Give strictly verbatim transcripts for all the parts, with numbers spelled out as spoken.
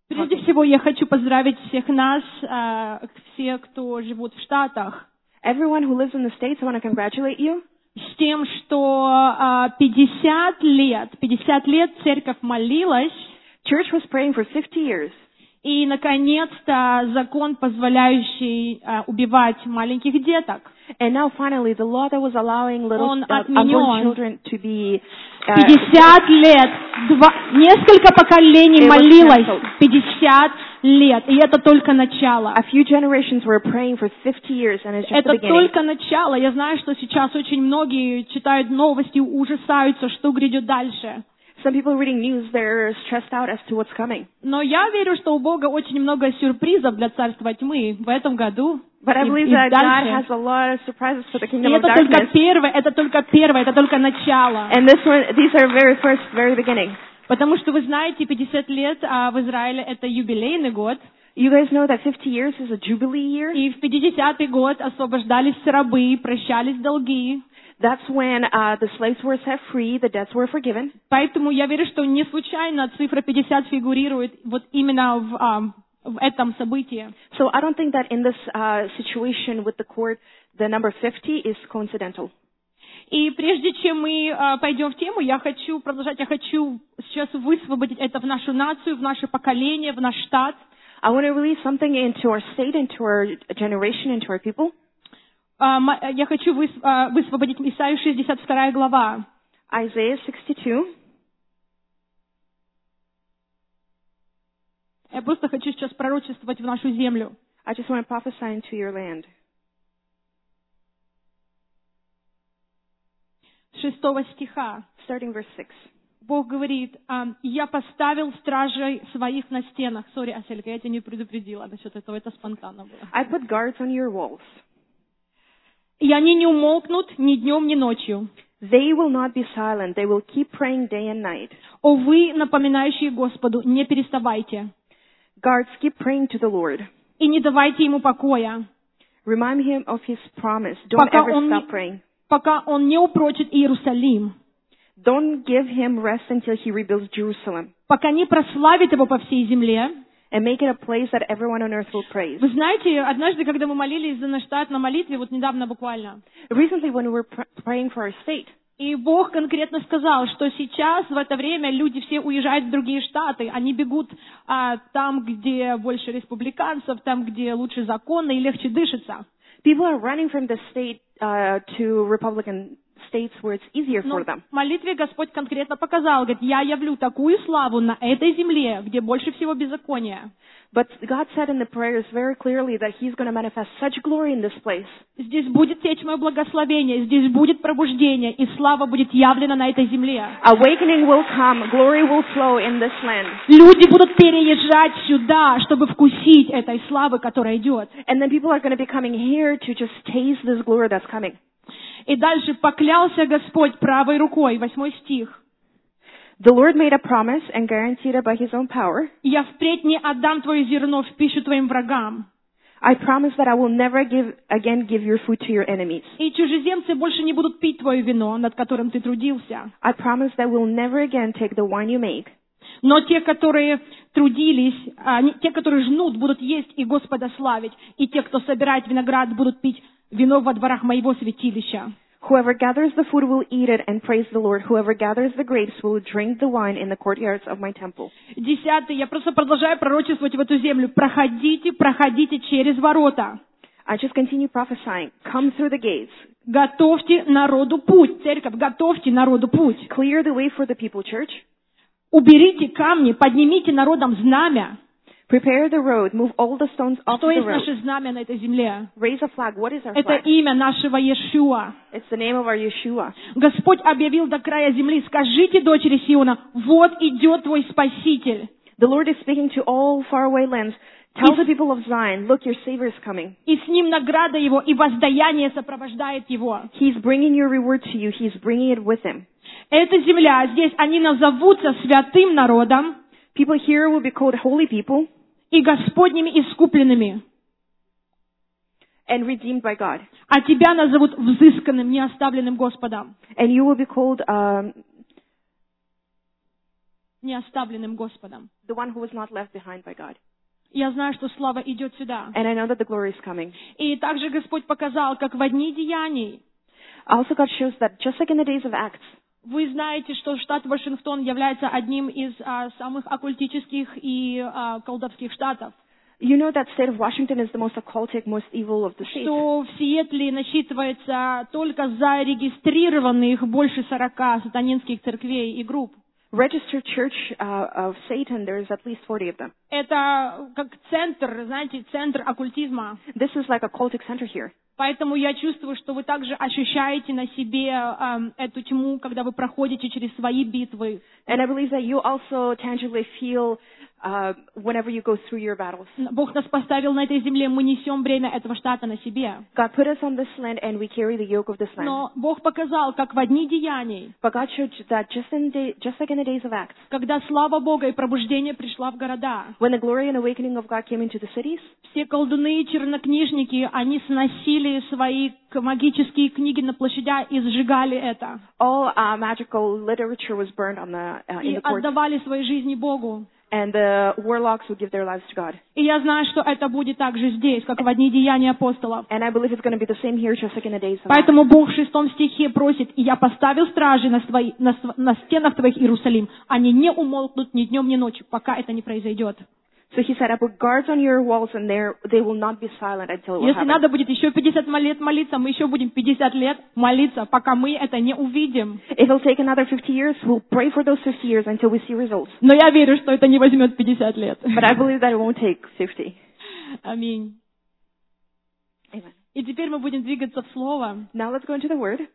Прежде всего, я хочу поздравить всех нас, все, кто живут в Штатах, Everyone who lives in the States, I want to congratulate you с тем, что пятьдесят лет, пятьдесят лет церковь молилась, Church was praying for fifty years. И, наконец-то, закон, позволяющий uh, убивать маленьких деток, And now, finally, the law that was allowing little он uh, отменен. unborn children to be uh, пятьдесят лет, два, несколько поколений молилось, пятьдесят лет, и это только начало. A few generations were praying for fifty years, and it's just Это the beginning. только начало. Я знаю, что сейчас очень многие читают новости, ужасаются, что грядет дальше. Some people reading news, they're stressed out as to what's coming. Но я верю, что у Бога очень много сюрпризов для царства тьмы в этом году. But I и, believe и that God дальше. has a lot of surprises for the И kingdom of это только darkness. первое, это только первое, это только начало. And this one, these are very first, very beginning. Потому что вы знаете, пятьдесят лет а в Израиле это юбилейный год. You guys know that fifty years is a jubilee year? И в пятидесятый год освобождались рабы, прощались долги. That's when uh, the slaves were set free, the debts were forgiven. Поэтому я верю, что не случайно цифра пятьдесят фигурирует вот именно в, а, в этом событии. So I don't think that in this uh, situation with the court, the number fifty is coincidental. И прежде чем мы а, пойдем в тему, я хочу продолжать, я хочу сейчас высвободить это в нашу нацию, в наше поколение, в наш штат. I want to release something into our state, into our generation, into our people. Uh, я хочу выс, uh, высвободить Исаию шестьдесят вторая глава. Isaiah sixty-two. Я просто хочу сейчас пророчествовать в нашу землю. I just want to prophesy into your land. Шестого стиха. Starting verse six. Бог говорит, я поставил стражей своих на стенах. Сори, Аселька, я тебя не предупредила насчет этого, это спонтанно было. I put guards on your walls. И они не умолкнут ни днем, ни ночью. They will not be silent. They will keep praying day and night. О вы, напоминающие Господу, не переставайте. Guards, keep praying to the Lord. И не давайте ему покоя. Remind him of his promise. Don't Пока ever он, stop praying. пока он не упрочит Иерусалим. Don't give him rest until he rebuilds Jerusalem. Пока не прославит его по всей земле. And make it a place that everyone on earth will praise. Вы знаете, однажды, когда мы молились за наш штат на молитве, вот недавно буквально, Recently, when we were pr- praying for our state, и Бог конкретно сказал, что сейчас, в это время, люди все уезжают в другие штаты, они бегут а, там, где больше республиканцев, там, где лучше законы и легче дышится. people are running from the state uh, to Republican states where it's easier Но for them. в молитве Господь конкретно показал, говорит, я явлю такую славу на этой земле, где больше всего беззакония. But God said in the prayers very clearly that He's going to manifest such glory in this place. Здесь будет течь мое благословение, здесь будет пробуждение, и слава будет явлена на этой земле. Awakening will come, glory will flow in this land. Люди будут переезжать сюда, чтобы вкусить этой славы, которая идет. And then people are going to be coming here to just taste this glory that's coming. И дальше поклялся Господь правой рукой, восьмой стих. The Lord made a promise and guaranteed it by His own power. Я впредь не отдам твое зерно в пищу твоим врагам. I promise that I will never give again give your food to your enemies. И чужеземцы больше не будут пить твое вино, над которым ты трудился. I promise that we'll never again take the wine you make. Но те, которые трудились, а, не, те, которые жнут, будут есть и Господа славить. И те, кто собирает виноград, будут пить вино во дворах моего святилища. Whoever gathers the food will eat it and praise the Lord. Whoever gathers the grapes will drink the wine in the courtyards of my temple. Десятый. Я просто продолжаю пророчествовать в эту землю. Проходите, проходите через ворота. I just continue prophesying. Come through the gates. Готовьте народу путь. Церковь, готовьте народу путь. Clear the way for the people, church. Уберите камни, поднимите народом знамя. Prepare the road. Move all the stones off Что the есть road. наше знамя на этой земле? Raise a flag. What is our Это flag? имя нашего Иешуа. It's the name of our Yeshua. Господь объявил до края земли, скажите, дочери Сиона, вот идет твой Спаситель. The Lord is speaking to all faraway lands. Tell the people of Zion, look, your Savior is coming. И с ним награда его, и воздаяние сопровождает его. He's bringing your reward to you. He's bringing it with him. Эта земля, здесь они назовутся святым народом People here will be called holy people и Господними искупленными. and redeemed by God. А тебя назовут взысканным, неоставленным Господом. And you will be called um, Неоставленным Господом. the one who was not left behind by God. Я знаю, что слава идет сюда. And I know that the glory is coming. И также Господь показал, как в дни деяний. Also, God shows that just like in the days of Acts, Вы знаете, что штат Вашингтон является одним из а, самых оккультических и а, колдовских штатов. you know that state of Washington is the most occultic, most evil of the states. Что в Сиэтле насчитывается только зарегистрированных больше сорока сатанинских церквей и групп. Registered church uh, of Satan, there's at least forty of them. Это как центр, знаете, центр оккультизма. This is like a cultic center here. Поэтому я чувствую, что вы также ощущаете на себе эм, эту тьму, когда вы проходите через свои битвы. And I believe that you also tangibly feel uh, whenever you go through your battles. Бог нас поставил на этой земле, мы несем бремя этого штата на себе. God put us on this land and we carry the yoke of this land. Но Бог показал, как в дни деяний, But God showed that just, in day, just like in the days of Acts, когда слава Бога и пробуждение пришла в города, when the glory and awakening of God came into the cities, все колдуны и чернокнижники, они сносили свои магические книги на площадях и сжигали это. all uh, magical literature was burned on the, uh, in И the courts, отдавали свои жизни Богу. and the warlocks would give their lives to God. И я знаю, что это будет также здесь, как в дни деяний апостолов. And I believe it's going to be the same here, just like in the days of Acts. Поэтому Бог в шестом стихе просит: «И я поставил стражи на, свои, на, св- на стенах твоих, Иерусалим. Они не умолкнут ни днем, ни ночью, пока это не произойдет». So he said, I put guards on your walls and there they will not be silent until it will Если happen. надо будет еще пятьдесят лет молиться, мы еще будем пятьдесят лет молиться, пока мы это не увидим. If it'll take another fifty years, we'll pray for those fifty years until we see results. Но я верю, что это не возьмет пятьдесят лет. But I believe that it won't take fifty. Аминь. Amen. И теперь мы будем двигаться в Слово. Now let's go into the Word.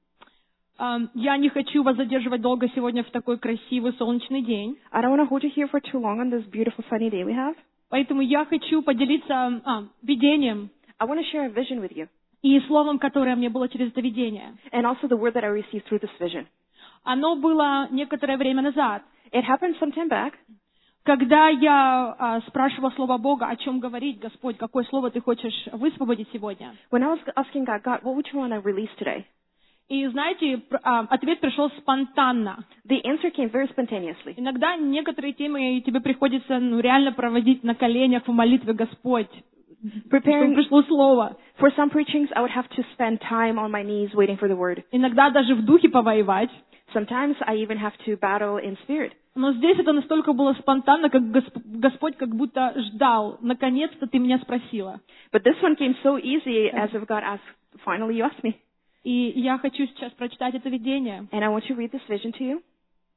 Ам, Я не хочу вас задерживать долго сегодня в такой красивый солнечный день. I don't want to hold you here for too long on this beautiful sunny day we have. Поэтому я хочу поделиться а, видением I want to share a vision with you и словом, которое мне было через это видение. and also the word that I received through this vision. Оно было некоторое время назад, It happened some time back когда я а, спрашивала Слово Бога, о чем говорить, Господь, какое слово ты хочешь высвободить сегодня. when I was asking God, God, what would you want to release today? И знаете, пр- а, ответ пришел спонтанно. The answer came very spontaneously. Иногда некоторые темы тебе приходится ну, реально проводить на коленях в молитве, Господь, чтобы Preparing пришло слово. for some preachings, I would have to spend time on my knees waiting for the word. Иногда даже в духе повоевать. Sometimes I even have to battle in spirit. Но здесь это настолько было спонтанно, как Госп- Господь как будто ждал. Наконец-то ты меня спросила. But this one came so easy as if God asked, finally you asked me. И я хочу сейчас прочитать это видение. And I want to read this vision to you,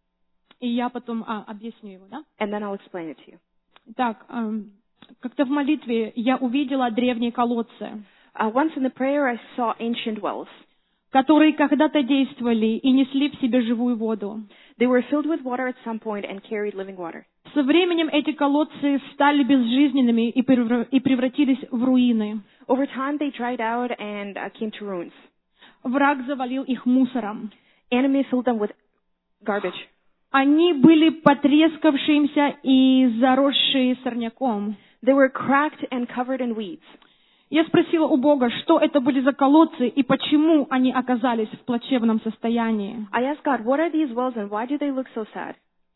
И я потом а, объясню его, да? and then I'll explain it to you. Так, ам, как-то в молитве я увидела древние колодцы, Uh, once in the prayer, I saw ancient wells. которые когда-то действовали и несли в себе живую воду. They were filled with water at some point and carried living water. Со временем эти колодцы стали безжизненными и превра- и превратились в руины. Over time, they dried out and uh, came to ruins. Враг завалил их мусором. Enemy filled them with garbage. Они были потрескавшимся и заросшие сорняком. They were cracked and covered in weeds. Я спросила у Бога, что это были за колодцы и почему они оказались в плачевном состоянии. I asked God, what are these wells and why do they look so sad?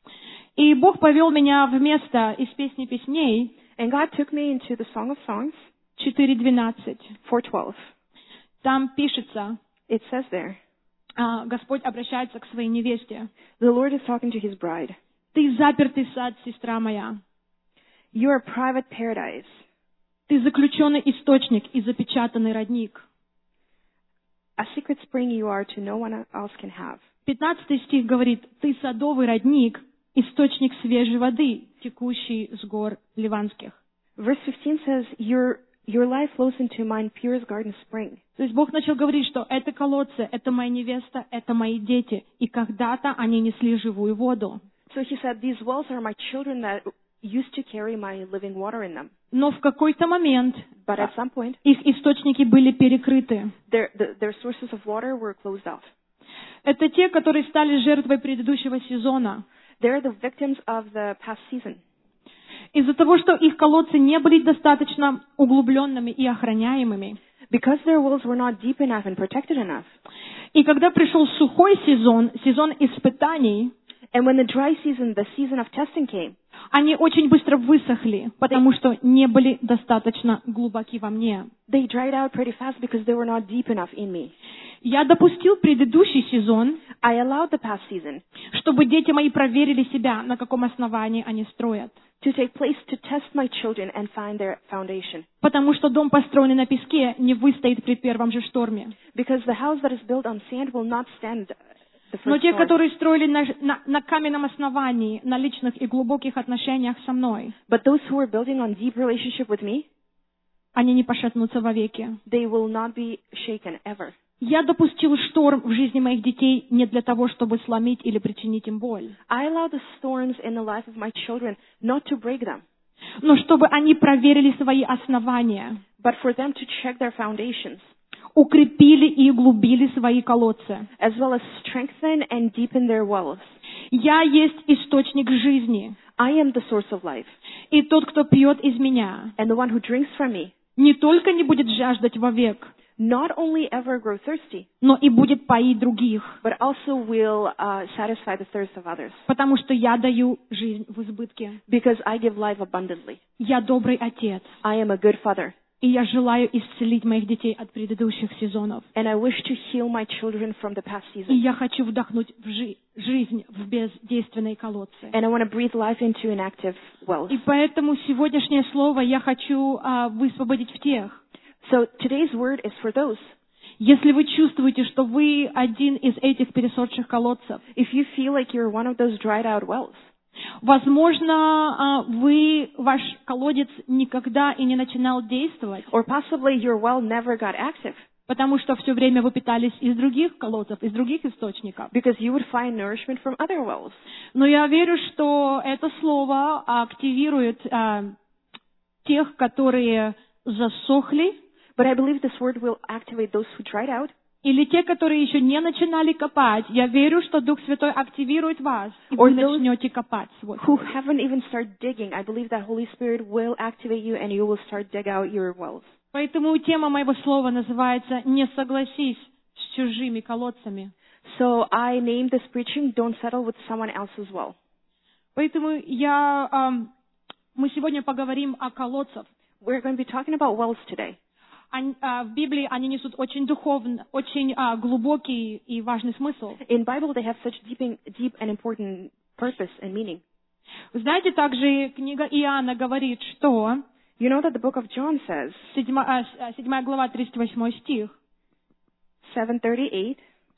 И Бог повел меня в место из песни песней And God took me into the Song of Songs, четыре двенадцать. four twelve. Там пишется, It says there, а, Господь обращается к своей невесте. the Lord is talking to his bride. Ты запертый сад, сестра моя. You are a private paradise. Ты заключенный источник и запечатанный родник. A secret spring you are to no one else can have. Пятнадцатый стих говорит, ты садовый родник, источник свежей воды, текущий с гор ливанских. Verse fifteen says, your, your life flows into mine purest garden spring. То есть Бог начал говорить, что это колодцы, это моя невеста, это мои дети, и когда-то они несли живую воду. So he said, these wells are my children that used to carry my living water in them. Но в какой-то момент But at some point, их источники были перекрыты. their, the, their sources of water were closed off. Это те, которые стали жертвой предыдущего сезона. They're the victims of the past season. Из-за того, что их колодцы не были достаточно углубленными и охраняемыми. Because their wells were not deep enough and protected enough. И когда пришел сухой сезон, сезон испытаний, And when the dry season, the season of testing came, Они очень быстро высохли, потому что не были достаточно глубоки во мне. They dried out pretty fast because they were not deep enough in me. Я допустил предыдущий сезон, I allowed the past season чтобы дети мои проверили себя, на каком основании они строят. to take place to test my children and find their foundation. Потому что дом, построенный на песке, не выстоит при первом же шторме. Because the house that is built on sand will not stand the Но first те, storm. которые строили на, на, на каменном основании, на личных и глубоких отношениях со мной, But those who are building on deep relationship with me, они не пошатнутся вовеки. they will not be shaken ever. Я допустил шторм в жизни моих детей не для того, чтобы сломить или причинить им боль, I allow the storms in the life of my children not to break them, но чтобы они проверили свои основания, but for them to check their foundations, укрепили и углубили свои колодцы. as well as strengthen and deepen their wells. Я есть источник жизни, I am the source of life, и тот, кто пьет из меня, and the one who drinks from me не только не будет жаждать вовек, not only ever grow thirsty, но и будет поить других, but also will uh, satisfy the thirst of others, потому что я даю жизнь в избытке. because I give life abundantly. Я добрый отец, I am a good father, и я желаю исцелить моих детей от предыдущих сезонов. and I wish to heal my children from the past И season, я хочу вдохнуть в жи- жизнь в бездейственные колодцы. and I want to breathe life into inactive wells. И поэтому сегодняшнее слово я хочу а, высвободить в тех. So today's word is for those. Если вы чувствуете, что вы один из этих пересохших колодцев, If you feel like you're one of those dried out wells, возможно, а, вы, ваш колодец никогда и не начинал действовать, or possibly your well never got active, потому что все время вы питались из других колодцев, из других источников. because you would find nourishment from other wells. Но я верю, что это слово активирует а, тех, которые засохли, But I believe this word will activate those who dried out, или те, которые еще не начинали копать. Я верю, что Дух Святой активирует вас, и Or вы those начнете копать свой who колодец. haven't even started digging. I believe that Holy Spirit will activate you and you will start dig out your wells. Поэтому тема моего слова называется «Не согласись с чужими колодцами». So I named this preaching, Don't Settle with Someone Else's Well. Поэтому я, ам, мы сегодня поговорим о колодцах. We're going to be talking about wells today. Они- а, в Библии они несут очень духовный, очень а, глубокий и важный смысл. In Bible, they have such deep and, deep and important purpose and meaning. Вы знаете, также книга Иоанна говорит, что You know that the book of John says, седьма- а, с- а, седьмая глава, тридцать восьмой стих. seven thirty-eight,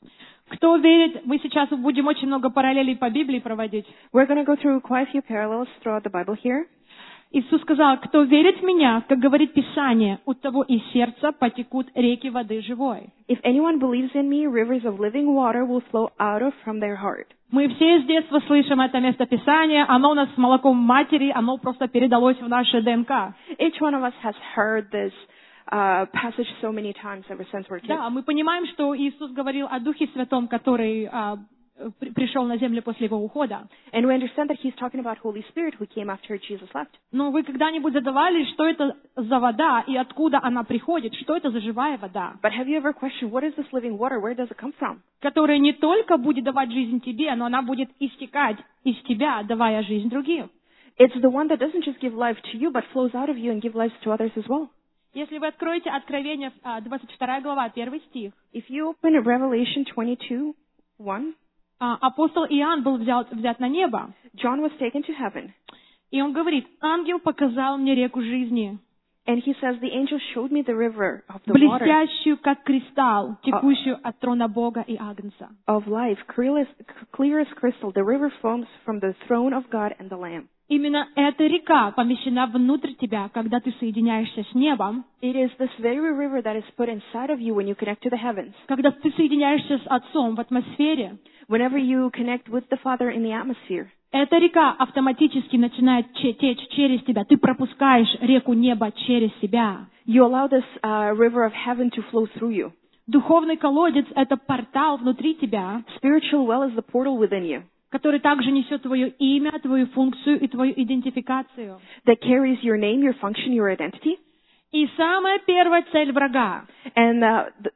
Кто верит, мы сейчас будем очень много параллелей по Библии проводить. we're going to go through quite a few parallels throughout the Bible here. Иисус сказал, кто верит в Меня, как говорит Писание, у того из сердца потекут реки воды живой. If anyone believes in me, rivers of living water will flow out of from their heart. Мы все с детства слышим это место Писания, оно у нас с молоком матери, оно просто передалось в наше ДНК. Each one of us has heard this uh, passage so many times ever since we're kids. Да, мы понимаем, что Иисус говорил о Духе Святом, который а, при- пришел на землю после Его ухода. And we understand that he's talking about Holy Spirit who came after Jesus left. Но вы когда-нибудь задавались, что это за вода и откуда она приходит, что это за живая вода, But have you ever questioned, what is this living water? Where does it come from? которая не только будет давать жизнь тебе, но она будет истекать из тебя, давая жизнь другим. It's the one that doesn't just give life to you, but flows out of you and give life to others as well. Если вы откроете Откровение, а, двадцать вторая глава, первый стих, If you open Revelation twenty-two, one, а, апостол Иоанн был взят, взят на небо, John was taken to heaven. и он говорит, ангел показал мне реку жизни, And he says, the angel showed me the river of the water блестящую, как кристалл, текущую от трона Бога и Агнца. of life, clear as, clear as crystal. The river flows from the throne of God and the Lamb. Именно эта река помещена внутрь тебя, когда ты соединяешься с небом, It is this very river that is put inside of you when you connect to the heavens. когда ты соединяешься с Отцом в атмосфере. Whenever you connect with the Father in the atmosphere, Эта река автоматически начинает че- течь через тебя. Ты пропускаешь реку неба через себя. you allow this uh, river of heaven to flow through you. Духовный колодец — это портал внутри тебя, Spiritual well is the portal within you который также несет твое имя, твою функцию и твою идентификацию. that carries your name, your function, your identity. И самая первая цель врага And uh, the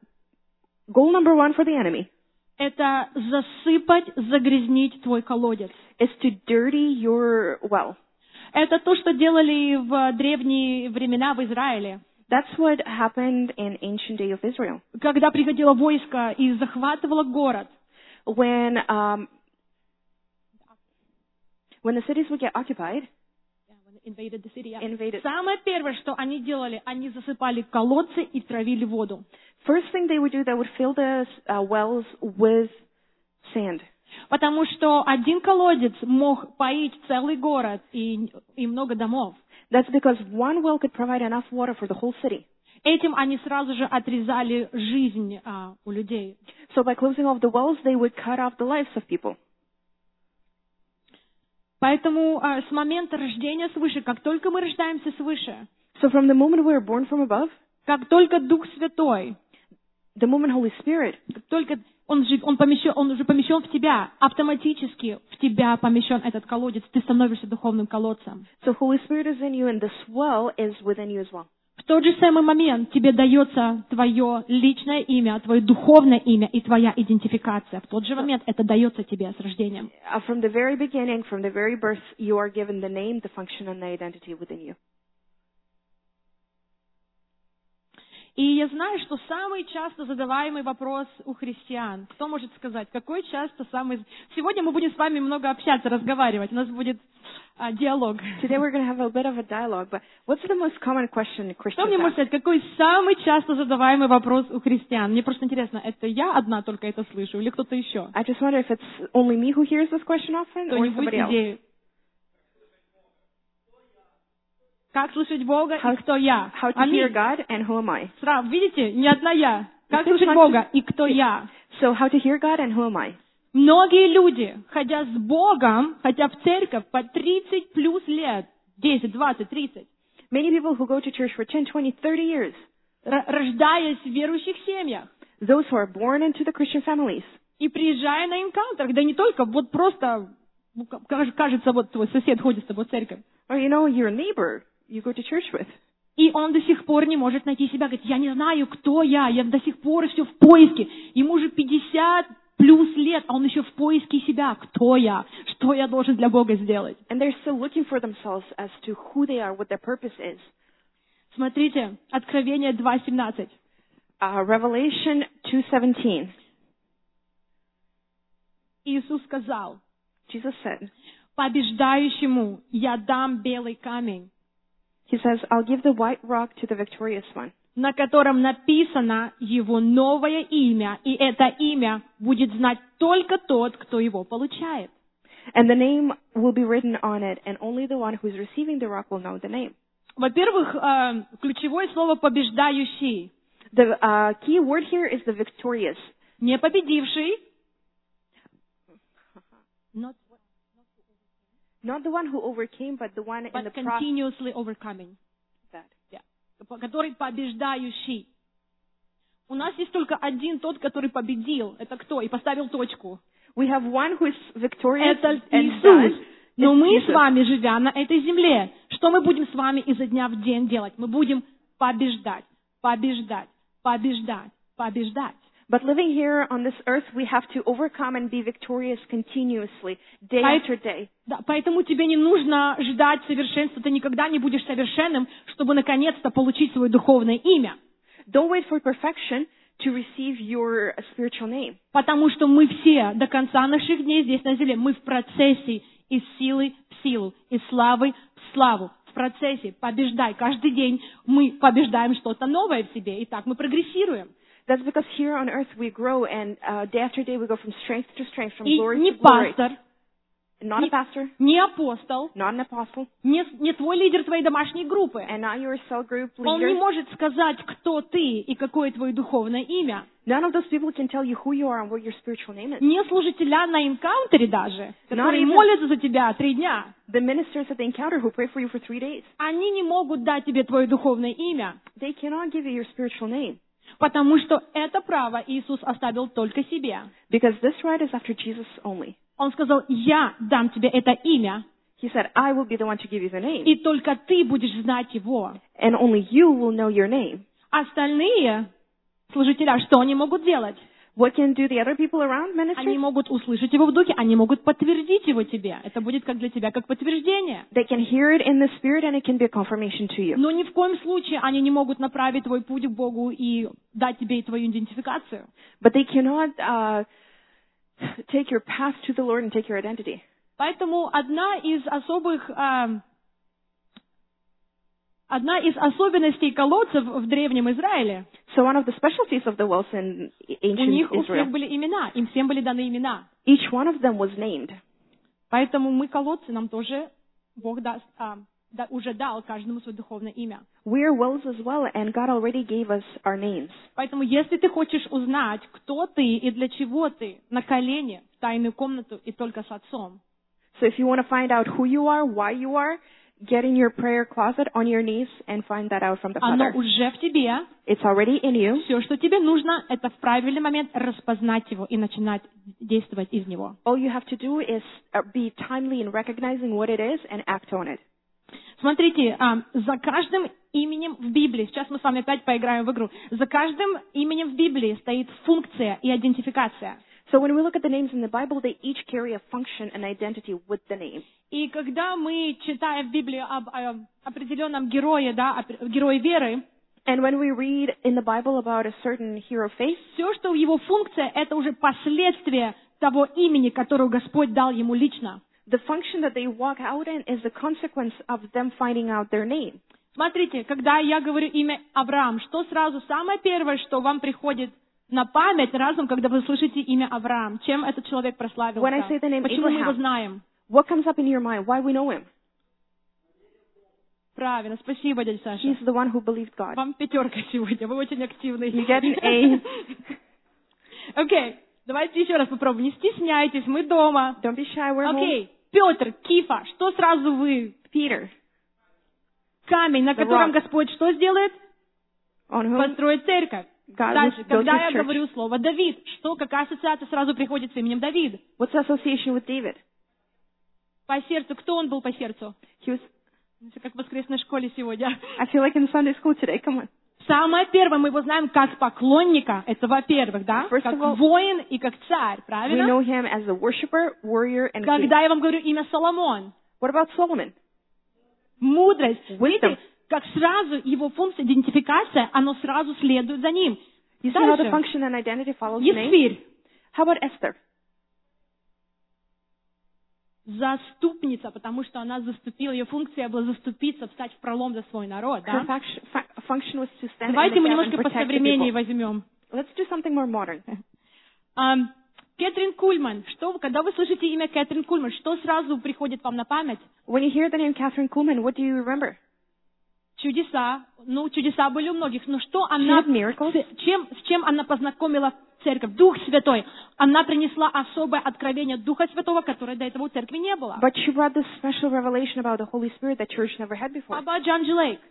goal number one for the enemy — это засыпать, загрязнить твой колодец. is to dirty your well. Это то, что делали в древние времена в Израиле. That's what happened in ancient day of Israel. Когда приходило войско и захватывало город, When um, when the cities would get occupied, invaded the city, yeah. invaded. Самое первое, что они делали, они засыпали колодцы и травили воду. First thing they would do, they would fill the uh, wells with sand. Потому что один колодец мог поить целый город и, и много домов. That's because one well could provide enough water for the whole city. Этим они сразу же отрезали жизнь а, у людей. So by closing off the wells, they would cut off the lives of people. Поэтому а, с момента рождения свыше, как только мы рождаемся свыше, So from the moment we are born from above, как только Дух Святой, the moment Holy Spirit, как только он, же, он, помещен, он уже помещен в тебя, автоматически в тебя помещен этот колодец, ты становишься духовным колодцем. so Holy Spirit is in you, and this well is within you as well. В тот же самый момент тебе дается твое личное имя, твое духовное имя и твоя идентификация. В тот же момент это дается тебе с рождением. Uh, from the very beginning, from the very birth, you are given the name, the function, and the identity within you. И я знаю, что самый часто задаваемый вопрос у христиан. Кто может сказать, какой часто самый... Сегодня мы будем с вами много общаться, разговаривать. У нас будет а, диалог. Today we're going to have a bit of a dialogue, but what's the most common question Кто Christians мне может ask? сказать, какой самый часто задаваемый вопрос у христиан? Мне просто интересно, это я одна только это слышу или кто-то еще? I just wonder if it's only me who hears this question often, or Кто-нибудь somebody else. идею? Как слышать Бога How- и кто я? How to hear Аминь. God and who am I? Сразу, видите, не одна я. Как This is слышать not Бога just- и кто я? So how to hear God and who am I? Многие люди, ходя с Богом, хотя в церковь по тридцать плюс лет, десять, двадцать, тридцать, Many people who go to church for ten, twenty, thirty years, р- рождаясь в верующих семьях those who are born into the Christian families, и приезжая на энкаунтер, да не только, вот просто, ну, ка- каж- кажется, вот твой сосед ходит с тобой в церковь, or you know, your neighbor you go to church with, и он до сих пор не может найти себя, говорит, я не знаю, кто я, я до сих пор все в поиске, ему уже пятьдесят плюс лет, а он еще в поиске себя, кто я, что я должен для Бога сделать. and they're still looking for themselves as to who they are, what their purpose is. Смотрите, Откровение два семнадцать. Uh, Revelation two seventeen, Иисус сказал, Jesus said, побеждающему я дам белый камень, He says, I'll give the white rock to the victorious one, на котором написано его новое имя, и это имя будет знать только тот, кто его получает. and the name will be written on it, and only the one who is receiving the rock will know the name. Во-первых, э, ключевое слово «побеждающий». The uh, key word here is the victorious, Не победивший, not, not the one who overcame, but the one in but the process. continuously overcoming. Yeah. Который побеждающий. У нас есть только один тот, который победил. Это кто? И поставил точку. We have one who is victorious Это and done. Иисус. Но It's мы Jesus. с вами, живя на этой земле, что мы будем с вами изо дня в день делать? Мы будем побеждать, побеждать, побеждать, побеждать. But living here on this earth, we have to overcome and be victorious continuously, day Поэт- after day. Да, поэтому тебе не нужно ждать совершенства, ты никогда не будешь совершенным, чтобы наконец-то получить свое духовное имя. Don't wait for perfection to receive your uh, spiritual name. Потому что мы все до конца наших дней здесь на земле, мы в процессе из силы в силу, из славы в славу. В процессе побеждай. Каждый день мы побеждаем что-то новое в себе, и так мы прогрессируем. That's because here on earth we grow, and uh, day after day we go from strength to strength, from И glory не to glory. пастор, Not a не, pastor, не апостол, not an apostle, не, не твой лидер твоей домашней группы. and not your cell group Он не leader. может сказать, кто ты и какое твое духовное имя. None of those people can tell you who you are and what your spiritual name is. Не служителя на энкаунтере даже, которые even- молятся за тебя три дня. The ministers at the encounter who pray for you for three days, Они не могут дать тебе твое духовное имя, they cannot give you your spiritual name. потому что это право Иисус оставил только себе. Because this right is after Jesus only. Он сказал, я дам тебе это имя, He said, I will be the one to give you the name, и только ты будешь знать его. and only you will know your name. Остальные служителя, что они могут делать? What can do the other people around Они minister? могут услышать его в духе, они могут подтвердить его тебе. Это будет как для тебя, как подтверждение. They can hear it in the spirit and it can be a confirmation to you. Но ни в коем случае они не могут направить твой путь к Богу и дать тебе и твою идентификацию. But they cannot uh, take your path to the Lord and take your identity. Поэтому одна из особых, а, одна из особенностей колодцев в древнем Израиле, So one of the specialties of the wells in у ancient них у всех Israel, были имена, им всем были даны имена. each one of them was named. Поэтому мы колодцы, нам тоже Бог даст, а, да, уже дал каждому свое духовное имя. We are wells as well, and God already gave us our names. Поэтому если ты хочешь узнать, кто ты и для чего ты, на колени, в тайную комнату и только с Отцом. So if you want to find out who you are, why you are, get in your prayer closet on your knees and find that out from the Оно Father. уже в тебе. It's already in you. Все, что тебе нужно, это в правильный момент распознать его и начинать действовать из него. All you have to do is uh, be timely in recognizing what it is and act on it. Смотрите, а, за каждым именем в Библии, сейчас мы с вами опять поиграем в игру, за каждым именем в Библии стоит функция и идентификация. So when we look at the names in the Bible, they each carry a function and identity with the name. И когда мы читаем в Библии об, о определенном герое, да, о герое веры, And when we read in the Bible about a certain hero of faith, все, что его функция, это уже последствие того имени, которое Господь дал ему лично. the function that they walk out in is the consequence of them finding out their name. Смотрите, когда я говорю имя Авраам, что сразу самое первое, что вам приходит на память разум, когда вы слышите имя Авраам? Чем этот человек прославился? When I say the name Почему мы его Abraham, знаем? What comes up in your mind? Why we know him? Правильно, спасибо, дядя Саша. He's the one who believed God. Вам пятерка сегодня, вы очень активный. You get an A. Окей, давайте еще раз попробуем. Не стесняйтесь, мы дома. Don't be shy, we're home. Окей, Петр, Кифа, что сразу вы? Peter, Камень, на The котором rock. Господь что сделает? on whom Построит церковь. God Дальше, will build когда his я church. говорю слово Давид, что, какая ассоциация сразу приходит с именем Давид? What's the association with David? По сердцу, кто он был по сердцу? He was, Это как в воскресной школе сегодня. I feel like in Sunday school today, come on. Самое первое, мы его знаем как поклонника, это во-первых, да? First Как of all, воин и как царь, We правильно? know him as a worshiper, warrior, and king. Когда я вам говорю имя Соломон, What about Solomon? мудрость, Wisdom. видите, как сразу его функция, идентификация, оно сразу следует за ним. You see how the Дальше. function and identity follows the name? Есфирь, How about Esther? заступница, потому что она заступила, ее функция была заступиться, встать в пролом за свой народ, Her да? faction, fa- function was to stand in Давайте the мы gap and немножко protect the посовременнее people. возьмем. Let's do something more modern. Ам, Кэтрин Кульман, что, вы- когда вы слышите имя Кэтрин Кульман, что сразу приходит вам на память? When you hear the name Catherine Kuhlman, what do you remember? Чудеса. Ну, чудеса были у многих. Но что она, She had miracles. с чем, с чем она познакомила церковь? Дух Святой. Она принесла особое откровение Духа Святого, которое до этого у церкви не было. But she brought this special revelation about the Holy Spirit that church never had before. About John G. Lake.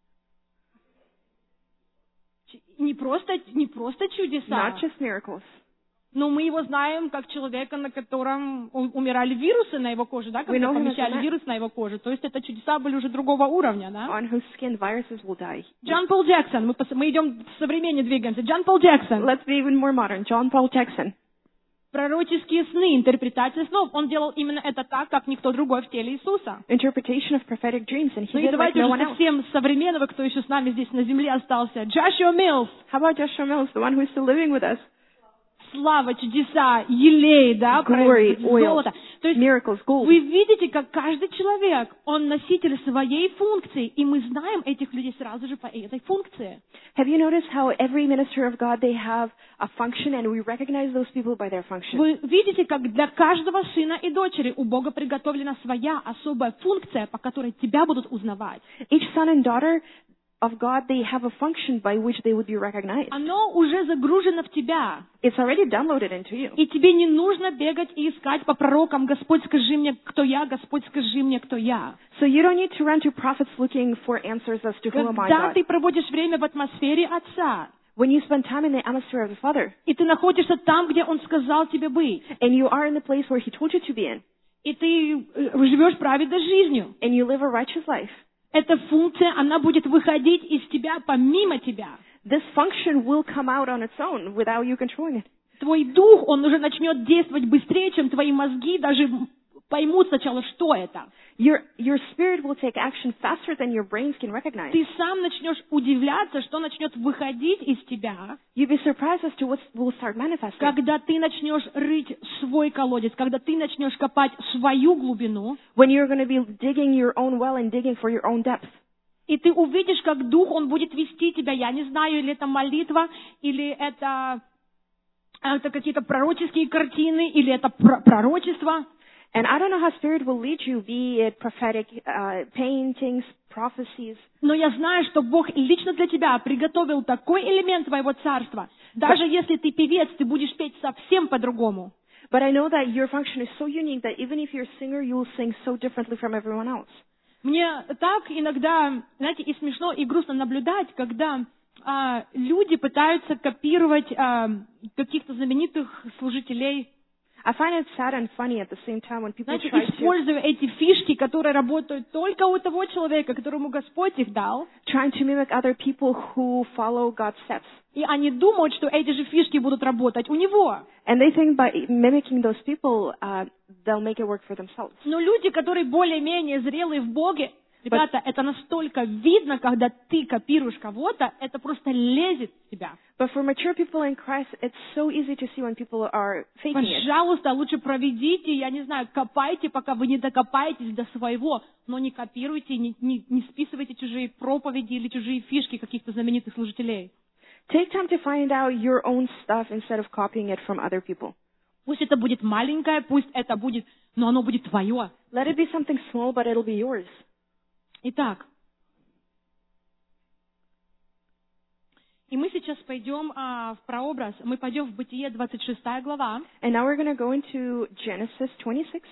Ч- Не просто, не просто чудеса. Not just miracles. Но мы его знаем как человека, на котором у- умирали вирусы на его коже, да, We когда know him as a помещали man. вирус на его коже. То есть это чудеса были уже другого уровня, да? On whose skin viruses will die. Джон Пол Джексон, мы, пос- мы идем в современнее двигаемся. Джон Пол Джексон. Let's be even more modern. John Paul Jackson. Пророческие сны, интерпретация снов. Он делал именно это так, как никто другой в теле Иисуса. Interpretation of prophetic dreams, and he Ну и did like давайте no уже one else. совсем современного, кто еще с нами здесь на земле остался. Джошуа Миллс. How about Joshua Mills, the one who's still living with us? Слава, чудеса, елей, да, Glory, про- oil, золото. То есть miracles, gold. вы видите, как каждый человек, он носитель своей функции, и мы знаем этих людей сразу же по этой функции. Have you noticed how every minister of God, they have a function, and we recognize those people by their function? Вы видите, как для каждого сына и дочери у Бога приготовлена своя особая функция, по которой тебя будут узнавать. Each son and daughter of God, they have a function by which they would be recognized. Оно уже загружено в тебя. It's already downloaded into you. И тебе не нужно бегать и искать по пророкам: Господь, скажи мне, кто я, Господь, скажи мне, кто я. So you don't need to run to prophets looking for answers as to who am I, Когда God. ты проводишь время в атмосфере Отца, When you spend time in the atmosphere of the Father, и ты находишься там, где Он сказал тебе быть, and you are in the place where He told you to be in, и ты э, живешь праведной жизнью, and you live a righteous life, эта функция, она будет выходить из тебя помимо тебя. this function will come out on its own without you controlling it. твой дух, он уже начнет действовать быстрее, чем твои мозги даже поймут сначала, что это. Your, your spirit will take action faster than your brains can recognize. Ты сам начнешь удивляться, что начнет выходить из тебя, You'll be surprised as to what will start manifesting. когда ты начнешь рыть свой колодец, когда ты начнешь копать свою глубину, When you're going to be digging your own well and digging for your own depth. и ты увидишь, как Дух, Он будет вести тебя. Я не знаю, или это молитва, или это, это какие-то пророческие картины, или это пр- пророчество. And I don't know how Spirit will lead you, be it prophetic uh, paintings, prophecies. Но я знаю, что Бог лично для тебя приготовил такой элемент твоего царства. Даже если ты певец, ты будешь петь совсем по-другому. But I know that your function is so unique that even if you're a singer, you will sing so differently from everyone else. Мне так иногда, знаете, и смешно, и грустно наблюдать, когда а, люди пытаются копировать а, каких-то знаменитых служителей. I find it sad and funny at the same time when people Знаете, try to, используя эти фишки, которые работают только у того человека, которому Господь их дал, trying to mimic other people who follow God's steps. и они думают, что эти же фишки будут работать у него. And they think by mimicking those people, uh, they'll make it work for themselves. Но люди, которые более-менее зрелые в Боге, ребята, это настолько видно, когда ты копируешь кого-то, это просто лезет в тебя. But for mature people in Christ, it's so easy to see when people are faking it. Пожалуйста, лучше проведите, я не знаю, копайте, пока вы не докопаетесь до своего, но не копируйте, не, не, не списывайте чужие проповеди или чужие фишки каких-то знаменитых служителей. Take time to find out your own stuff instead of copying it from other people. Пусть это будет маленькое, пусть это будет, но оно будет твое. Let it be something small, but it'll be yours. Итак, и мы сейчас пойдем а, в прообраз, мы пойдем в Бытие двадцать шестая глава. And now we're going to go into Genesis twenty-six.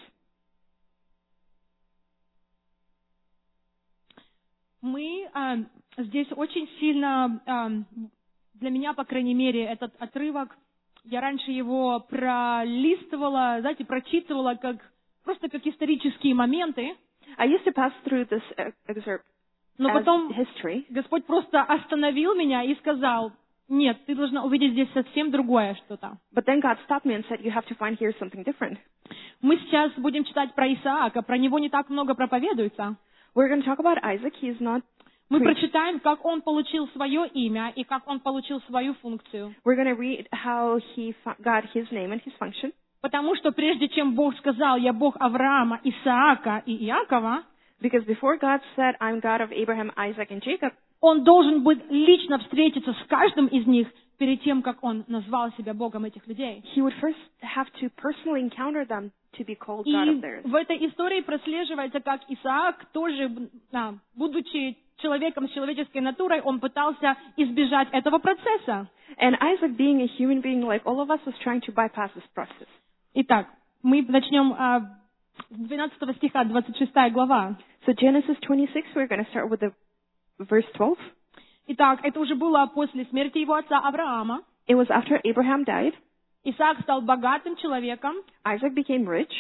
Мы а, здесь очень сильно, а, для меня, по крайней мере, этот отрывок, я раньше его пролистывала, знаете, прочитывала как, просто как исторические моменты. I used to pass through this uh, excerpt Но as потом history, Господь просто остановил меня и сказал, нет, ты должна увидеть здесь совсем другое что-то. but then God stopped me and said, you have to find here something different. Мы сейчас будем читать про Исаака, про него не так много проповедуется. We're going to talk about Isaac. He's not Мы preached. прочитаем, как он получил свое имя и как он получил свою функцию. We're going to read how he fu- got his name and his function. Потому что прежде чем Бог сказал, я Бог Авраама, Исаака и Иакова, Because before God said, I'm God of Abraham, Isaac, and Jacob, он должен быть лично встретиться с каждым из них перед тем, как он назвал себя Богом этих людей. he would first have to personally encounter them to be called И God of theirs. в этой истории прослеживается, как Исаак, тоже, а, будучи человеком с человеческой натурой, он пытался избежать этого процесса. And Isaac, being a human being like all of us, was trying to bypass this process. Итак, мы начнем а, с двенадцатого стиха, двадцать шестая глава. So Genesis twenty-six, we're going to start with the verse twelve. Итак, это уже было после смерти его отца Авраама. It was after Abraham died. Исаак стал богатым человеком. Isaac became rich.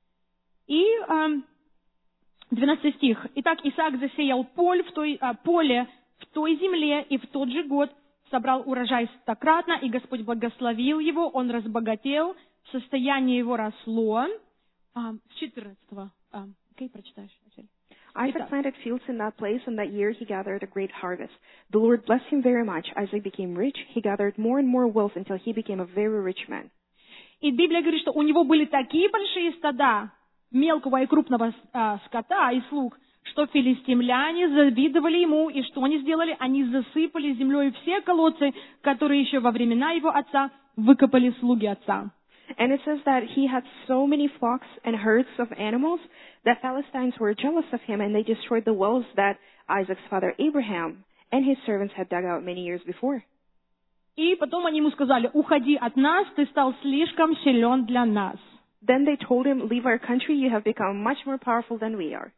И эм, двенадцатый стих. Итак, Исаак засеял поле в, той, а, поле в той земле, и в тот же год собрал урожай стократно, и Господь благословил его, он разбогател, состояние его росло. А, с четырнадцатого. А, окей, прочитаешь? Isaac planted fields in that place, and that year he gathered a great harvest. The Lord blessed him very much. Isaac became rich. He gathered more and more wealth until he became a very rich man. И Библия говорит, что у него были такие большие стада мелкого и крупного а, скота и слуг, что филистимляне завидовали ему, и что они сделали? Они засыпали землей все колодцы, которые еще во времена его отца выкопали слуги отца. And it says that he had so many flocks and herds of animals that Philistines were jealous of him, and they destroyed the wells that Isaac's father Abraham and his servants had dug out many years before. И потом они ему сказали, уходи от нас, ты стал слишком силен для нас. Then they told him, leave our country, you have become much more powerful than we are.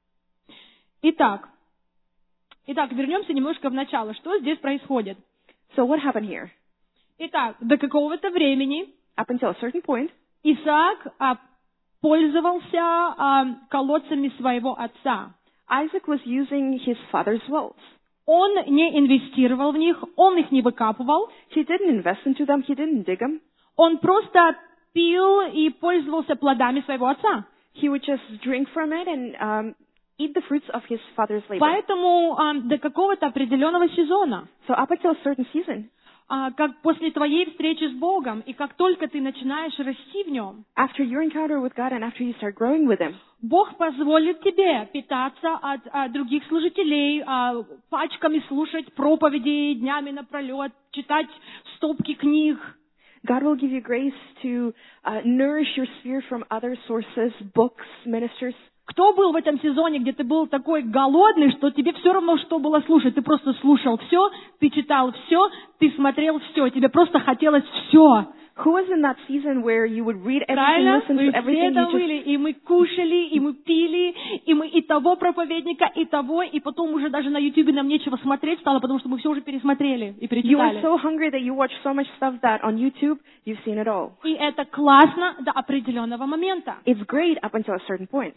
Итак, итак, вернемся немножко в начало. Что здесь происходит? So what happened here? Итак, до какого-то времени Up until a certain point, Исаак а, пользовался а, колодцами своего отца. Isaac was using his father's wells. Он не инвестировал в них, он их не выкапывал, He didn't invest into them, he didn't dig them. Он просто пил и пользовался плодами своего отца. He would just drink from it and um, eat the fruits of his father's labor. Поэтому а, до какого-то определенного сезона, So up until a certain season, а, как после твоей встречи с Богом, и как только ты начинаешь расти в нем, after your encounter with God and after you start growing with Him, Бог позволит тебе питаться от, от других служителей, а, пачками слушать проповеди днями напролет, читать стопки книг. God will give you grace to uh, nourish your spirit from other sources, books, ministers. Кто был в этом сезоне, где ты был такой голодный, что тебе все равно, что было слушать? Ты просто слушал все, ты читал все, ты смотрел все, тебе просто хотелось все. Who was in that season where you would read everything, Правильно? listen Мы to все everything, это you just... были, и мы кушали, и мы пили, и мы и того проповедника, и того, и потом уже даже на Ютубе нам нечего смотреть стало, потому что мы все уже пересмотрели и You were перечитали. so hungry that you watched so much stuff that on YouTube, you've seen it all. И это классно до определенного момента. It's great up until a certain point.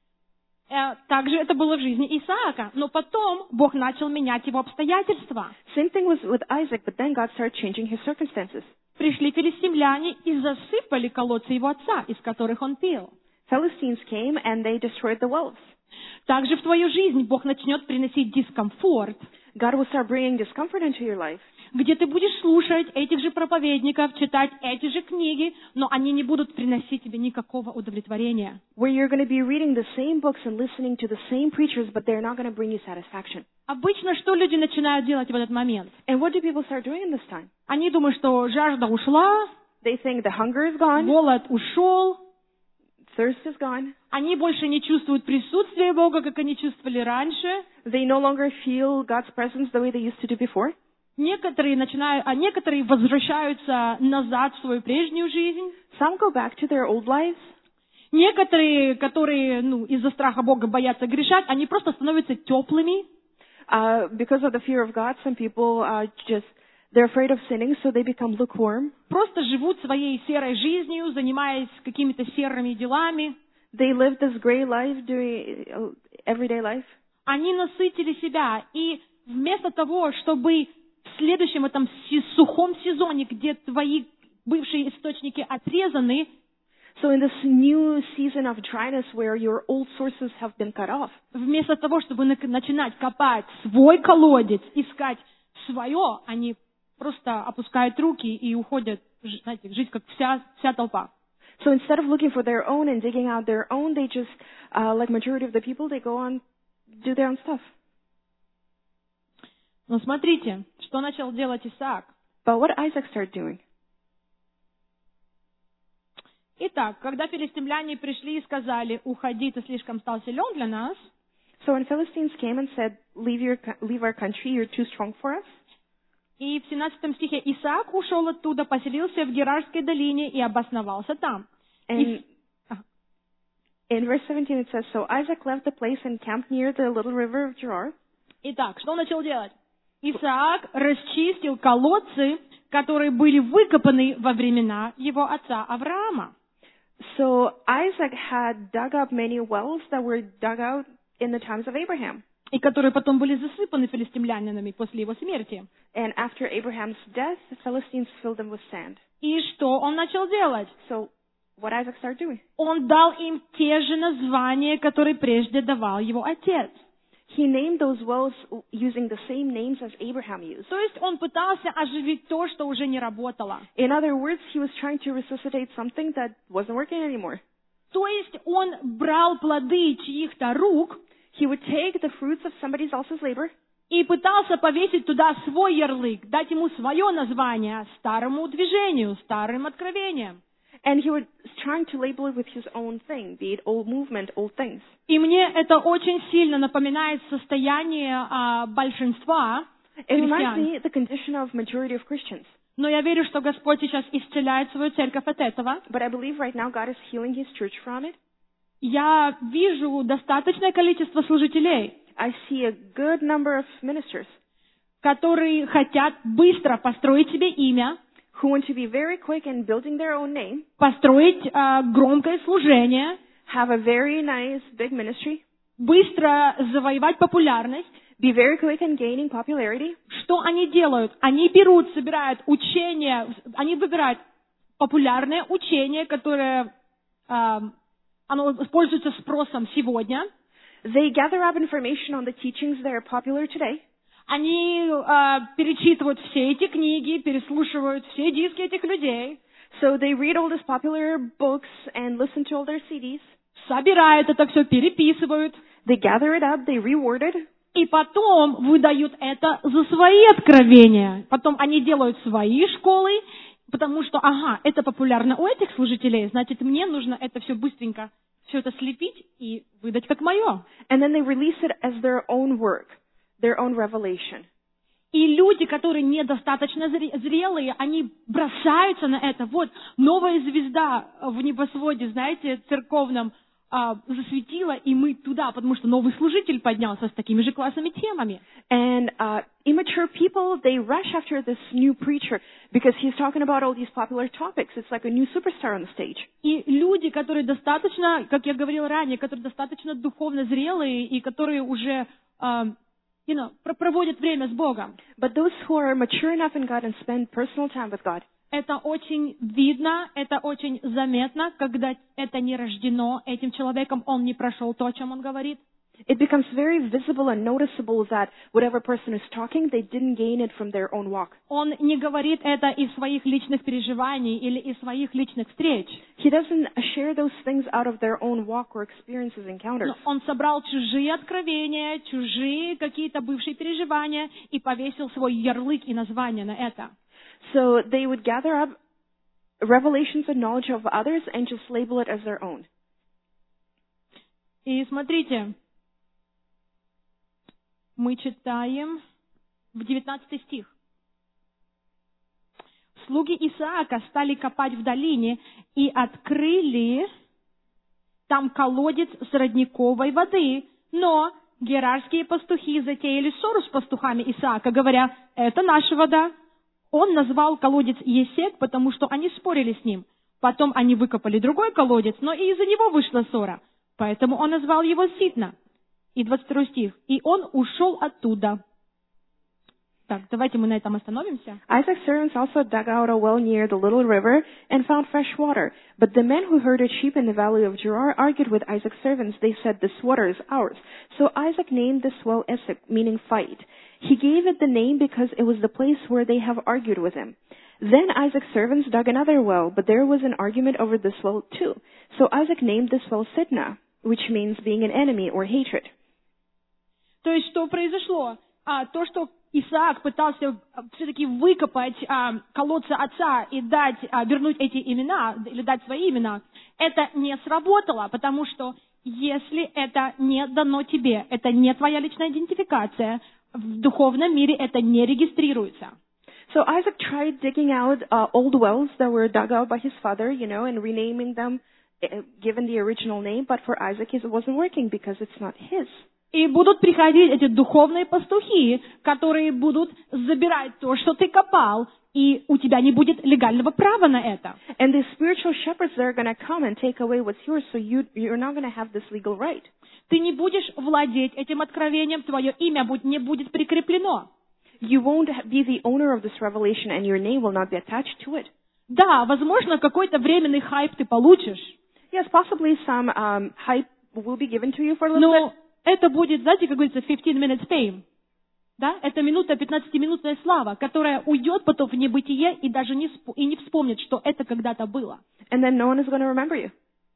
Э, Также это было в жизни Исаака. Но потом Бог начал менять его обстоятельства. Same thing was with Isaac, but then God started changing his circumstances. Пришли филистимляне и засыпали колодцы его отца, из которых он пил. Philistines came and they destroyed the wells. Также в твою жизнь Бог начнет приносить дискомфорт, God will start bringing discomfort into your life, где ты будешь слушать этих же проповедников, читать эти же книги, но они не будут приносить тебе никакого удовлетворения. where you're going to be reading the same books and listening to the same preachers, but they're not going to bring you satisfaction. Обычно что люди начинают делать в этот момент? And what do people start doing in this time? Они думают, что жажда ушла, They think the hunger is gone, голод ушел, thirst is gone, они больше не чувствуют присутствия Бога, как они чувствовали раньше. they no longer feel God's presence the way they used to do before. Некоторые начинают, а некоторые возвращаются назад в свою прежнюю жизнь. Some go back to their old lives. Некоторые, которые ну, из-за страха Бога боятся грешать, они просто становятся теплыми. Uh, because of the fear of God, some people uh, just, they're afraid of sinning, so they become lukewarm. Просто живут своей серой жизнью, занимаясь какими-то серыми делами. They live this gray life, doing uh, everyday life. Они насытили себя. И вместо того, чтобы в следующем этом се- сухом сезоне, где твои бывшие источники отрезаны, So in this new season of dryness where your old sources have been cut off, вместо того, чтобы на- начинать копать свой колодец, искать свое, они просто опускают руки и уходят, ж- знаете, жить как вся, вся толпа. so instead of looking for their own and digging out their own, they just, uh, like majority of the people, they go on, do their own stuff. Но смотрите, что начал делать Исаак. But what Isaac started doing? Итак, когда филистимляне пришли и сказали, уходи, ты слишком стал силен для нас, So when Philistines came and said, leave your, co- leave our country, you're too strong for us. и в семнадцатом стихе Исаак ушел оттуда, поселился в Герарской долине и обосновался там. And И- Ага. in verse seventeen it says, so Isaac left the place and camped near the little river of Gerar. Итак, что он начал делать? Исаак расчистил колодцы, которые были выкопаны во времена его отца Авраама. So Isaac had dug up many wells that were dug out in the times of Abraham. И которые потом были засыпаны филистимлянинами после его смерти. And after Abraham's death, the Philistines filled them with sand. И что он начал делать? So what Isaac started doing? Он дал им те же названия, которые прежде давал его отец. He named those wells using the same names as Abraham used. То есть он пытался оживить то, что уже не работало. In other words, he was trying to resuscitate something that wasn't working anymore. То есть он брал плоды чьих-то рук He would take the fruits of somebody else's labor и пытался повесить туда свой ярлык, дать ему свое название старому движению, старым откровениям. and he was trying to label it with his own thing, be it old movement, old things. И мне это очень сильно напоминает состояние а, большинства It reminds христиан. me the condition of majority of Christians. Но я верю, что Господь сейчас исцеляет свою церковь от этого. But I believe right now God is healing his church from it. Я вижу достаточное количество служителей, I see a good number of ministers которые хотят быстро построить себе имя, who want to be very quick in building their own name, построить а, громкое служение, have a very nice big ministry, быстро завоевать популярность. be very quick in gaining popularity. Что они делают? Они берут, собирают учения, они выбирают популярное учение, которое а, оно пользуется спросом сегодня. They gather up information on the teachings that are popular today. Они а, перечитывают все эти книги, переслушивают все диски этих людей, So they read all these popular books and listen to all their C Ds. собирают это все, переписывают, They gather it up, they reword it, и потом выдают это за свои откровения. Потом они делают свои школы, потому что, ага, это популярно у этих служителей, значит, мне нужно это все быстренько, все это слепить и выдать как мое. and then they release it as their own work, their own revelation. И люди, которые недостаточно зре- зрелые, они бросаются на это. Вот, новая звезда в небосводе, знаете, церковном, а, засветила, и мы туда, потому что новый служитель поднялся с такими же классными темами. And uh, immature people, they rush after this new preacher because he's talking about all these popular topics. It's like a new superstar on the stage. И люди, которые достаточно, как я говорила ранее, которые достаточно духовно зрелые и которые уже а, you know, про- проводят время с Богом, But those who are mature enough in God and spend personal time with God, это очень видно, это очень заметно, когда это не рождено этим человеком, он не прошел то, о чем он говорит. it becomes very visible and noticeable that whatever person is talking, they didn't gain it from their own walk. Он не говорит это из своих личных переживаний или из своих личных встреч. He doesn't share those things out of their own walk or experiences, encounters. Но он собрал чужие откровения, чужие какие-то бывшие переживания и повесил свой ярлык и название на это. So they would gather up revelations and knowledge of others and just label it as their own. И смотрите, мы читаем в девятнадцатый стих. Слуги Исаака стали копать в долине и открыли там колодец с родниковой воды, но герарские пастухи затеяли ссору с пастухами Исаака, говоря, это наша вода. Он назвал колодец Есек, потому что они спорили с ним. Потом они выкопали другой колодец, но и из-за него вышла ссора. Поэтому он назвал его Ситна. И двадцать второй стих. И он ушел оттуда. Так, давайте мы на этом остановимся. Isaac's servants also dug out a well near the little river and found fresh water. But the men who herded sheep in the valley of Gerar argued with Isaac's servants. They said, this water is ours. So Isaac named this well Esek, meaning fight. He gave it the name because it was the place where they have argued with him. Then Isaac's servants dug another well, but there was an argument over this well too. So Isaac named this well Sitna, which means being an enemy or hatred. То есть, что произошло? А, то, что Исаак пытался все-таки выкопать а, колодцы отца и дать, а, вернуть эти имена, или дать свои имена, это не сработало, потому что если это не дано тебе, это не твоя личная идентификация, в духовном мире это не регистрируется. So Isaac tried digging out uh, old wells that were dug out by his father, you know, and renaming them, uh, given the original name, but for Isaac it wasn't working because it's not his. И будут приходить эти духовные пастухи, которые будут забирать то, что ты копал, и у тебя не будет легального права на это. And the spiritual shepherds that are going to come and take away what's yours, so you, you're not going to have this legal right. Ты не будешь владеть этим откровением, твое имя будет- не будет прикреплено. You won't be the owner of this revelation and your name will not be attached to it. Да, возможно, какой-то временный хайп ты получишь, Yes, possibly some um, hype will be given to you for a little bit. но это будет, знаете, как говорится, fifteen minutes fame. Да? Это минута, пятнадцатиминутная слава, которая уйдет потом в небытие и даже не, спо- и не вспомнит, что это когда-то было. And then no one is going to remember you.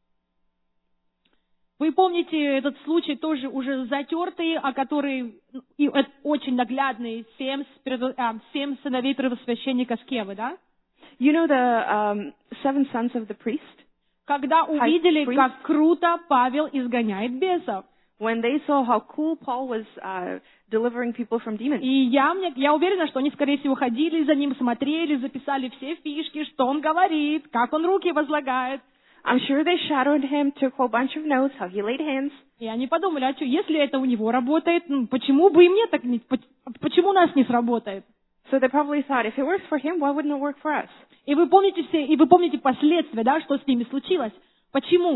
Вы помните этот случай тоже уже затертый, о который ну, и это очень наглядный, семь, спиру- а, семь сыновей первосвященника Скевы, да? You know the um, seven sons of the priest? Когда увидели, priest. как круто Павел изгоняет бесов. When they saw how cool Paul was uh, delivering people from demons. И я, мне, я уверена, что они, скорее всего, ходили за ним, смотрели, записали все фишки, что он говорит, как он руки возлагает. I'm sure they shadowed him, took a whole bunch of notes, how he laid hands. И они подумали, а что, если это у него работает, ну, почему бы и мне так не... поч- Почему у нас не сработает? So they probably thought, if it works for him, why wouldn't it work for us? И вы помните все, и вы помните последствия, да, что с ними случилось? Почему?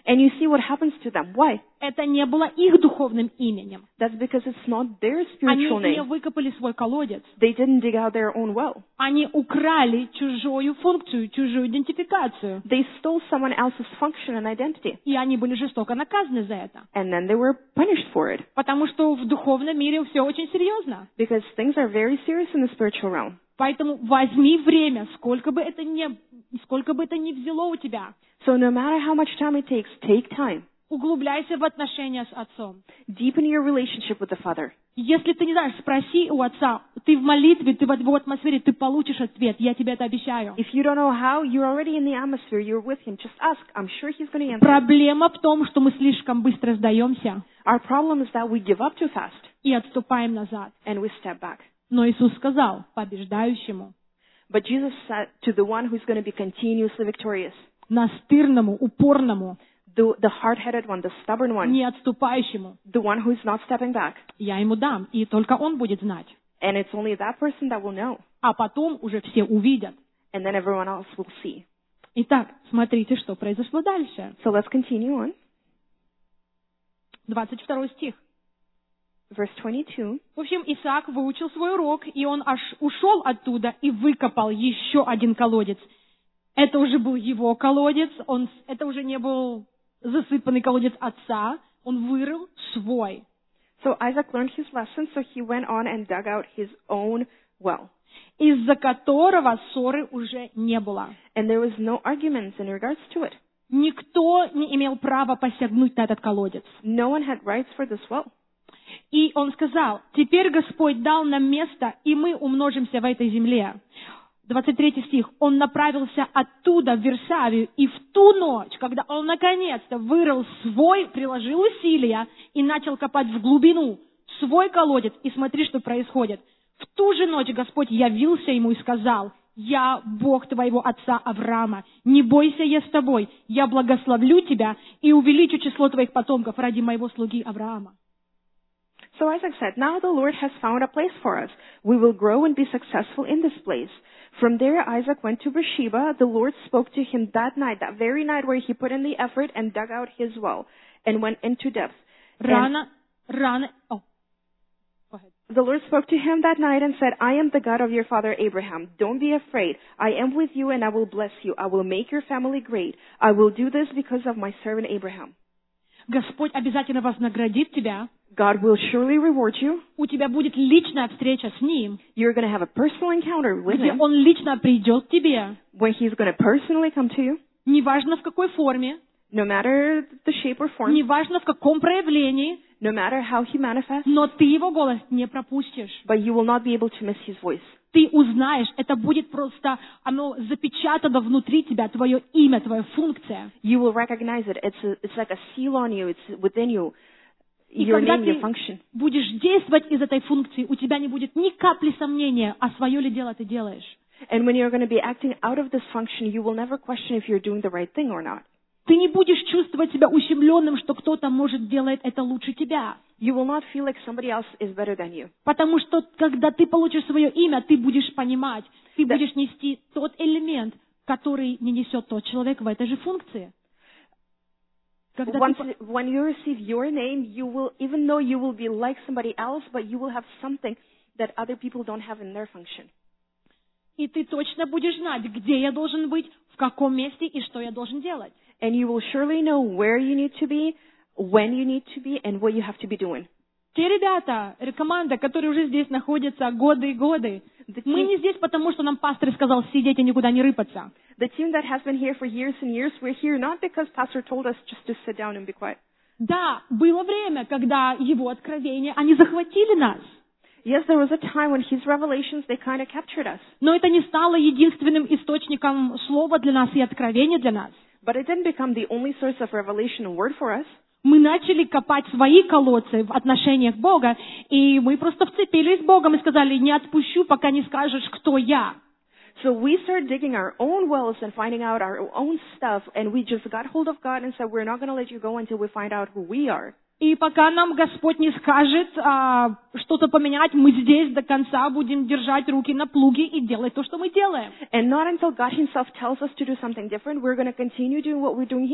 And you see what happens to them. Why? Это не было их духовным именем. That's because it's not their Они spiritual не name. выкопали свой колодец. They didn't dig out their own well. Они украли чужую функцию, чужую идентификацию. They stole someone else's function and identity. И они были жестоко наказаны за это. And then they were punished for it. Потому что в духовном мире все очень серьезно. Because things are very serious in the spiritual realm. Поэтому возьми время, сколько бы это ни, сколько бы это ни взяло у тебя. So no matter how much time it takes, take time. Углубляйся в отношения с отцом. Deepen your relationship with the Father. Если ты не знаешь, спроси у отца. Ты в молитве, ты в его атмосфере, ты получишь ответ. Я тебе это обещаю. If you don't know how, you're already in the atmosphere, you're with him. Just ask. I'm sure he's going to answer. Проблема в том, что мы слишком быстро сдаемся Our problem is that we give up too fast и отступаем назад. and we step back. Но Иисус сказал побеждающему, But Jesus said to the one who's going to be continuously victorious, настырному, упорному, the, the hard-headed one, the stubborn one, не отступающему, the one who's not stepping back. я ему дам, и только он будет знать. And it's only that person that will know. А потом уже все увидят. And then everyone else will see. Итак, смотрите, что произошло дальше. So let's continue on. двадцать второй стих. Verse twenty-two. В общем, Исаак выучил свой урок, и он аж ушел оттуда и выкопал еще один колодец. Это уже был его колодец, он, это уже не был засыпанный колодец отца, он вырыл свой. So Isaac learned his lesson, so he went on and dug out his own well. Из-за которого ссоры уже не было. And there was no arguments in regards to it. Никто не имел права посягнуть на этот колодец. No one had rights for this well. И он сказал, теперь Господь дал нам место, и мы умножимся в этой земле. двадцать третий стих. Он направился оттуда в Версавию, и в ту ночь, когда он наконец-то вырыл свой, приложил усилия и начал копать в глубину свой колодец, и смотри, что происходит. В ту же ночь Господь явился ему и сказал, «Я Бог твоего отца Авраама, не бойся, я с тобой, я благословлю тебя и увеличу число твоих потомков ради моего слуги Авраама». So Isaac said, "Now the Lord has found a place for us. We will grow and be successful in this place." From there, Isaac went to Beersheba. The Lord spoke to him that night, that very night where he put in the effort and dug out his well and went into depth. Рано, рано, oh, go ahead. The Lord spoke to him that night and said, "I am the God of your father Abraham. Don't be afraid. I am with you and I will bless you. I will make your family great. I will do this because of my servant Abraham." Господь обязательно вознаградит тебя. God will surely reward you. У тебя будет личная встреча с Ним, You're going to have a personal encounter with где him, Он лично придет к тебе, where he's going to personally come to you, неважно в какой форме, no matter the shape or form, неважно в каком проявлении, no matter how he manifests, но ты Его голос не пропустишь. but you will not be able to miss his voice. Ты узнаешь, это будет просто, оно запечатано внутри тебя, твое имя, твоя функция. You will recognize it. It's a, it's like a seal on you. It's within you. И Your когда name, your ты function. будешь действовать из этой функции, у тебя не будет ни капли сомнения, а свое ли дело ты делаешь. And when you're going to be acting out of this function, you will never question if you're doing the right thing or not. Ты не будешь чувствовать себя ущемленным, что кто-то, может, делает это лучше тебя. You will not feel like somebody else is better than you. Потому что, когда ты получишь свое имя, ты будешь понимать, ты Да. будешь нести тот элемент, который не несет тот человек в этой же функции. Когда Once, ты по- when you receive your name, you will, even though you will be like somebody else, but you will have something that other people don't have in their function. И ты точно будешь знать, где я должен быть, в каком месте и что я должен делать. And you will surely know where you need to be, when you need to be, and what you have to be doing. Те ребята, э, команда, которые уже здесь находятся годы и годы, The мы team, не здесь, потому что нам пастор сказал сидеть и никуда не рыпаться. the team that has been here for years and years, we're here not because Pastor told us just to sit down and be quiet. Да, было время, когда его откровения, они захватили нас. Yes, there was a time when his revelations, they kind of captured us. Но это не стало единственным источником слова для нас и откровения для нас. But it didn't become the only source of revelation and word for us. Мы начали копать свои колодцы в отношениях Бога, и мы просто вцепились с Богом и сказали, не отпущу, пока не скажешь, кто я. So we started digging our own wells and finding out our own stuff, and we just got hold of God and said, we're not going to let you go until we find out who we are. И пока нам Господь не скажет а, что-то поменять, мы здесь до конца будем держать руки на плуге и делать то, что мы делаем. And not until God himself tells us to do something different, we're going to continue doing what we're doing here.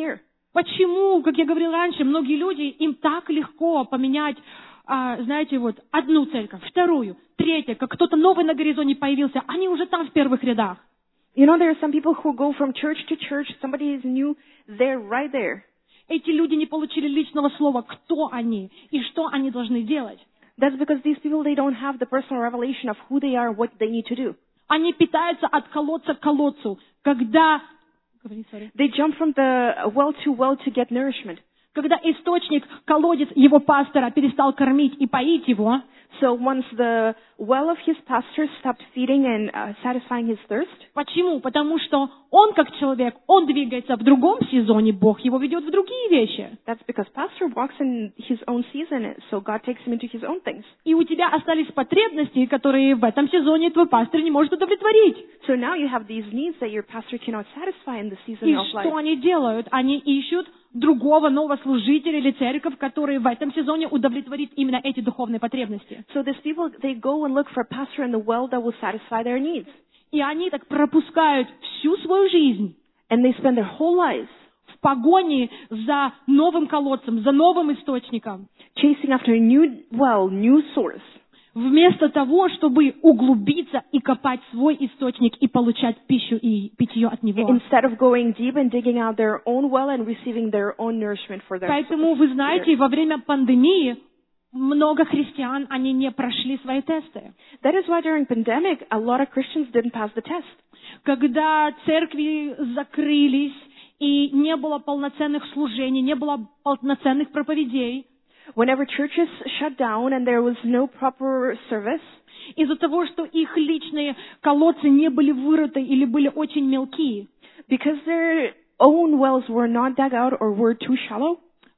Почему, как я говорила раньше, многие люди, им так легко поменять, а, знаете, вот одну церковь, вторую, третью, как кто-то новый на горизонте появился, они уже там в первых рядах. You know, there are some people who go from church to church. Somebody is new. They're right there. Эти люди не получили личного слова, кто они и что они должны делать. That's because these people, they don't have the personal revelation of who they are, what they need to do. Они питаются от колодца к колодцу, когда... Говори, sorry. They jump from the well to well to get nourishment. Когда источник, колодец его пастора перестал кормить и поить его, So once the well of his pastor stopped feeding and uh, satisfying his thirst, почему? Потому что он, как человек, он двигается в другом сезоне, Бог его ведет в другие вещи. that's because pastor walks in his own season, so God takes him into his own things. И у тебя остались потребности, которые в этом сезоне твой пастор не может удовлетворить. So now you have these needs that your pastor cannot satisfy in the season И of life. что они делают? Они ищут другого нового служителя или церковь, который в этом сезоне удовлетворит именно эти духовные потребности. So these people, they go and look for a pastor in the well that will satisfy their needs. И они так пропускают всю свою жизнь And they spend their whole lives в погоне за новым колодцем, за новым источником, chasing after a new well, new source, вместо того, чтобы углубиться и копать свой источник и получать пищу и питье от него. instead of going deep and digging out their own well and receiving their own nourishment for their Поэтому, вы знаете, во время пандемии много христиан, они не прошли свои тесты. That is why during pandemic, a lot of Christians didn't pass the test. Когда церкви закрылись, и не было полноценных служений, не было полноценных проповедей, Whenever churches shut down and there was no proper service, из-за того, что их личные колодцы не были вырыты или были очень мелкие, because their own wells were not dug out or were too shallow,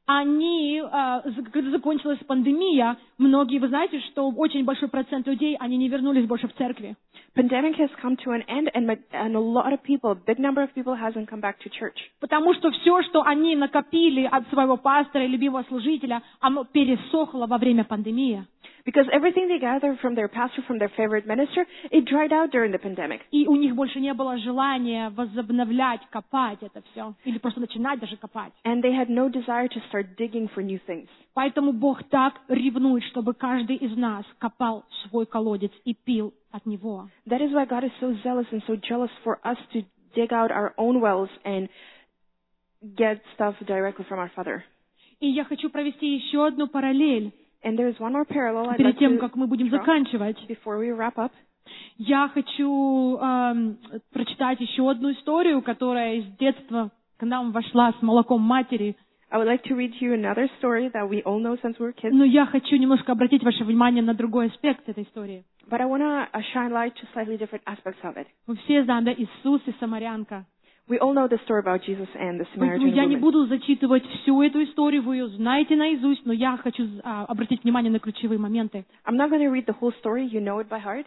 они, а, за- когда закончилась пандемия, многие, вы знаете, что очень большой процент людей, они не вернулись больше в церкви. pandemic has come to an end and, ma- and a lot of people, a big number of people hasn't come back to church. Потому что все, что они накопили от своего пастора и любимого служителя, оно пересохло во время пандемии. Because everything they gathered from their pastor, from their favorite minister, it dried out during the pandemic. И у них больше не было желания возобновлять, копать это все. Или просто начинать даже копать. And they had no desire to start digging for new things. Поэтому Бог так ревнует, чтобы каждый из нас копал свой колодец и пил от него. That is why God is so zealous and so jealous for us to dig out our own wells and get stuff directly from our Father. И я хочу провести еще одну параллель And there is one more parallel I'd перед like тем, to как мы будем draw заканчивать. before we wrap up. Я хочу эм, прочитать еще одну историю, которая из детства к нам вошла с молоком матери. I would like to read to you another story that we all know since we were kids, Но я хочу немножко обратить ваше внимание на другой аспект этой истории. but I want to shine light to slightly different aspects of it. Мы все знаем, да, Иисус и Самарянка. We all know the story about Jesus and the Поэтому Samaritan я не woman. буду зачитывать всю эту историю, вы ее знаете наизусть, но я хочу а, обратить внимание на ключевые моменты. I'm not going to read the whole story. You know it by heart.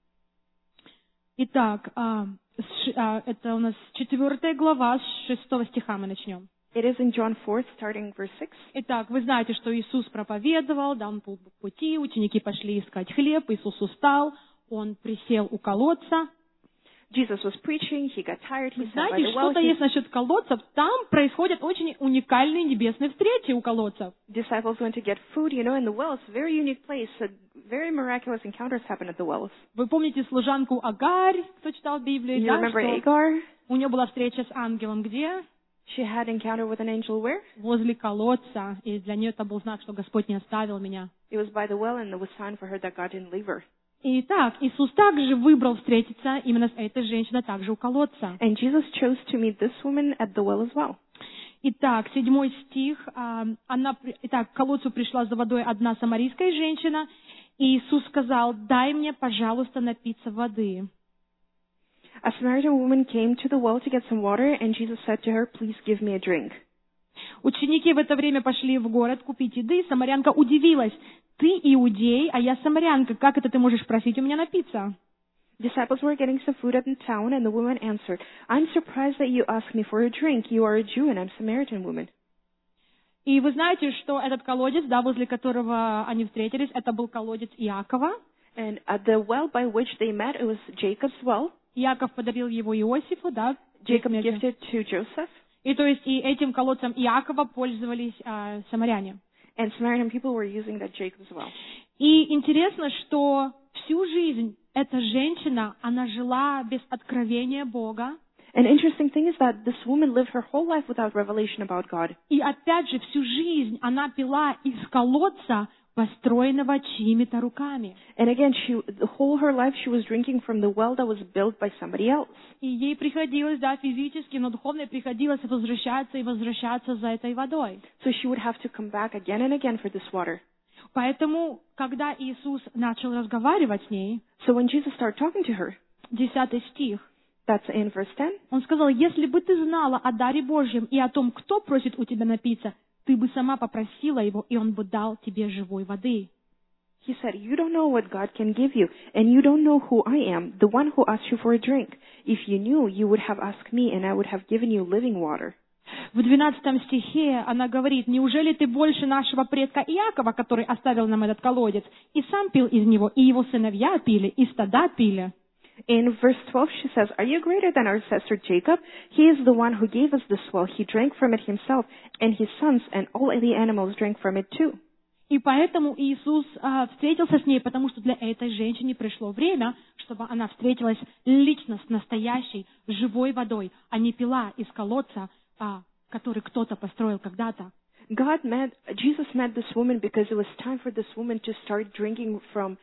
Итак, а, с ш- а, это у нас четвертая глава, с шестого стиха мы начнем. It is in John four, starting verse six. Итак, вы знаете, что Иисус проповедовал, да, он был в пути, ученики пошли искать хлеб, Иисус устал, он присел у колодца. Jesus was preaching. He got tired. Вы He sat by знаете, the well. что-то His есть насчет колодцев, там происходят очень уникальные небесные встречи у колодцев. disciples went to get food. You know, in the well, it's a very unique place. So very miraculous encounters happen at the wells. Вы помните служанку Агарь, кто читал Библию, You да, remember что Agar? у нее была встреча с ангелом где? She had encounter with an angel where? Возле колодца, и для нее это был знак, что Господь не оставил меня. It was by the well, and it was sign for her that God didn't leave her. Итак, Иисус также выбрал встретиться именно с этой женщиной, также у колодца. And Jesus chose to meet this woman at the well as well. Итак, седьмой стих. а, Она, при- итак, к колодцу пришла за водой одна самарийская женщина, и Иисус сказал: «Дай мне, пожалуйста, напиться воды». A Samaritan woman came to the well to get some water, and Jesus said to her, "Please give me a drink." Ученики в это время пошли в город купить еды. Самарянка удивилась: «Ты иудей, а я самарянка. Как это ты можешь просить у меня напиться?» Disciples were getting some food at the town, and the woman answered, "I'm surprised that you ask me for a drink. You are a Jew, and I'm a Samaritan woman." И вы знаете, что этот колодец, да, возле которого они встретились, это был колодец Иакова. And at the well by which they met, it was Jacob's well. Иаков подарил его Иосифу, да. Jacob Вместе. gifted to Joseph. И то есть и этим колодцем Иакова пользовались а, самаряне. And Samaritan people were using that Jacob's well. И интересно, что всю жизнь эта женщина, она жила без откровения Бога. An interesting thing is that this woman lived her whole life without revelation about God. И опять же, всю жизнь она пила из колодца, построенного чьими-то руками. And again, she, the whole her life she was drinking from the well that was built by somebody else. И ей приходилось, да, физически, но духовно приходилось возвращаться и возвращаться за этой водой. So she would have to come back again and again for this water. Поэтому, когда Иисус начал разговаривать с ней, So when Jesus started talking to her, десятый стих, that's in verse ten, Он сказал: «Если бы ты знала о даре Божьем и о том, кто просит у тебя напиться, ты бы сама попросила его, и он бы дал тебе живой воды». he said, you don't know what God can give you, and you don't know who I am, the one who asked you for a drink. If you knew, you would have asked me, and I would have given you living water. В двенадцатом стихе она говорит: «Неужели ты больше нашего предка Иакова, который оставил нам этот колодец, и сам пил из него, и его сыновья пили, и стада пили?» In verse twelve, she says, are you greater than our ancestor Jacob? He is the one who gave us this well. He drank from it himself, and his sons and all the animals drank from it too. И поэтому Иисус а, встретился с ней, потому что для этой женщины пришло время, чтобы она встретилась лично с настоящей живой водой, а не пила из колодца, а, который кто-то построил когда-то. God met, Jesus met this woman because it was time for this woman to start drinking from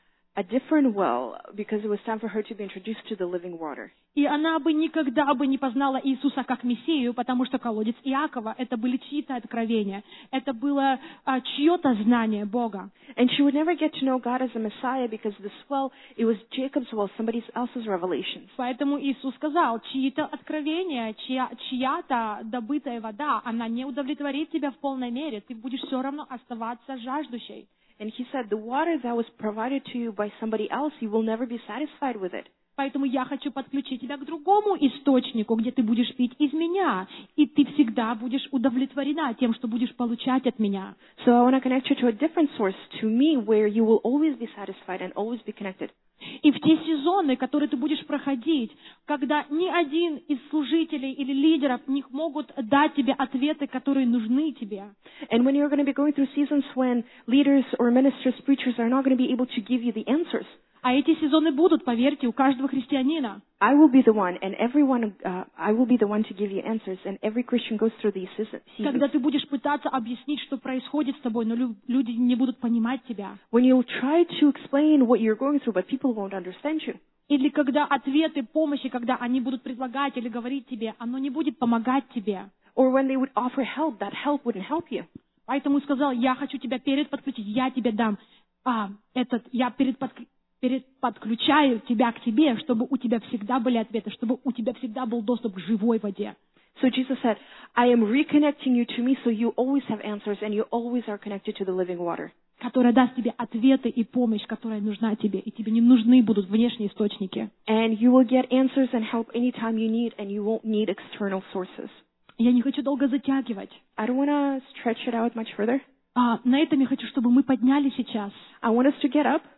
a different well, because it was time for her to be introduced to the living water. И она бы никогда бы не познала Иисуса как Мессию, потому что колодец Иакова — это были чьи-то откровения, это было а, чье-то знание Бога. And she would never get to know God as a Messiah because this well, it was Jacob's well, somebody else's revelations. Поэтому Иисус сказал: чьи-то откровения, чья, чья-то добытая вода, она не удовлетворит тебя в полной мере, ты будешь все равно оставаться жаждущей. And he said, the water that was provided to you by somebody else, you will never be satisfied with it. Поэтому я хочу подключить тебя к другому источнику, где ты будешь пить из меня, и ты всегда будешь удовлетворена тем, что будешь получать от меня. So I want to connect you to a different source, to me, where you will always be satisfied and always be connected. И в те сезоны, которые ты будешь проходить, когда ни один из служителей или лидеров не могут дать тебе ответы, которые нужны тебе. And when you're going to be going through seasons when leaders or ministers, preachers are not going to be able to give you the answers, А эти сезоны будут, поверьте, у каждого христианина. I will be the one, and everyone, uh, I will be the one to give you answers, and every Christian goes through these seasons. Когда ты будешь пытаться объяснить, что происходит с тобой, но лю- люди не будут понимать тебя. When you'll try to explain what you're going through, but people won't understand you. Или когда ответы помощи, когда они будут предлагать или говорить тебе, оно не будет помогать тебе. Or when they would offer help, that help wouldn't help you. Поэтому сказал: я хочу тебя перед подключить, я тебе дам а, этот, я перед, под, перед подключаю тебя к тебе, чтобы у тебя всегда были ответы, чтобы у тебя всегда был доступ к живой воде. So Jesus said, I am reconnecting you to me so you always have answers and you always are connected to the living water. Которая даст тебе ответы и помощь, которая нужна тебе, и тебе не нужны будут внешние источники. And you will get answers and help anytime you need, and you won't need external sources. Я не хочу долго затягивать. I don't want to stretch it out much further. А, на этом я хочу, чтобы мы подняли сейчас. I want us to get up,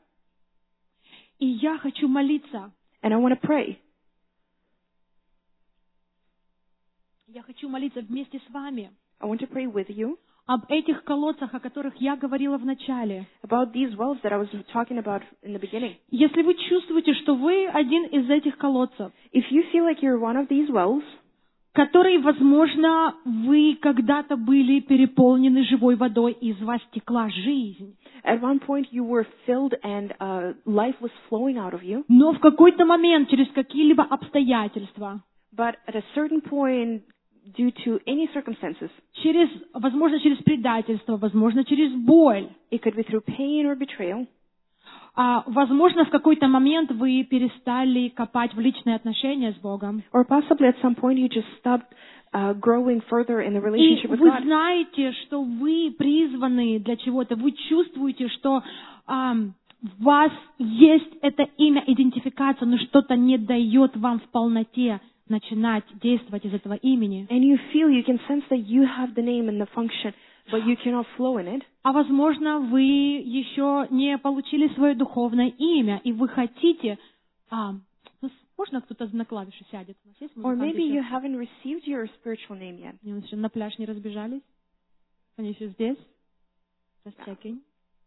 И я хочу молиться. and I want to pray. Я хочу молиться вместе с вами I want to pray with you об этих колодцах, о которых я говорила в начале. about these wells that I was talking about in the beginning. Если вы чувствуете, что вы один из этих колодцев, If you feel like you're one of these wells, который, возможно, вы когда-то были переполнены живой водой, и из вас текла жизнь. at one point you were filled and uh, life was flowing out of you, Но в какой-то момент, через какие-либо обстоятельства, but at a certain point, due to any circumstances, через, возможно, через предательство, возможно, через боль, it could be through pain or betrayal, а, возможно, в какой-то момент вы перестали копать в личные отношения с Богом. or possibly at some point you just stopped uh, growing further in the И relationship with вы God. знаете, что вы призваны для чего-то, вы чувствуете, что ам, в вас есть это имя, идентификация, но что-то не дает вам в полноте начинать действовать из этого имени. And you feel, you can sense that you have the name and the function, but you cannot flow in it. А возможно, вы еще не получили свое духовное имя, и вы хотите ам, Можно кто-то на клавиши сядет? У нас есть Or музыканты maybe you еще? haven't received your spiritual name yet. Они еще на пляж не разбежались? Они еще здесь? Just checking.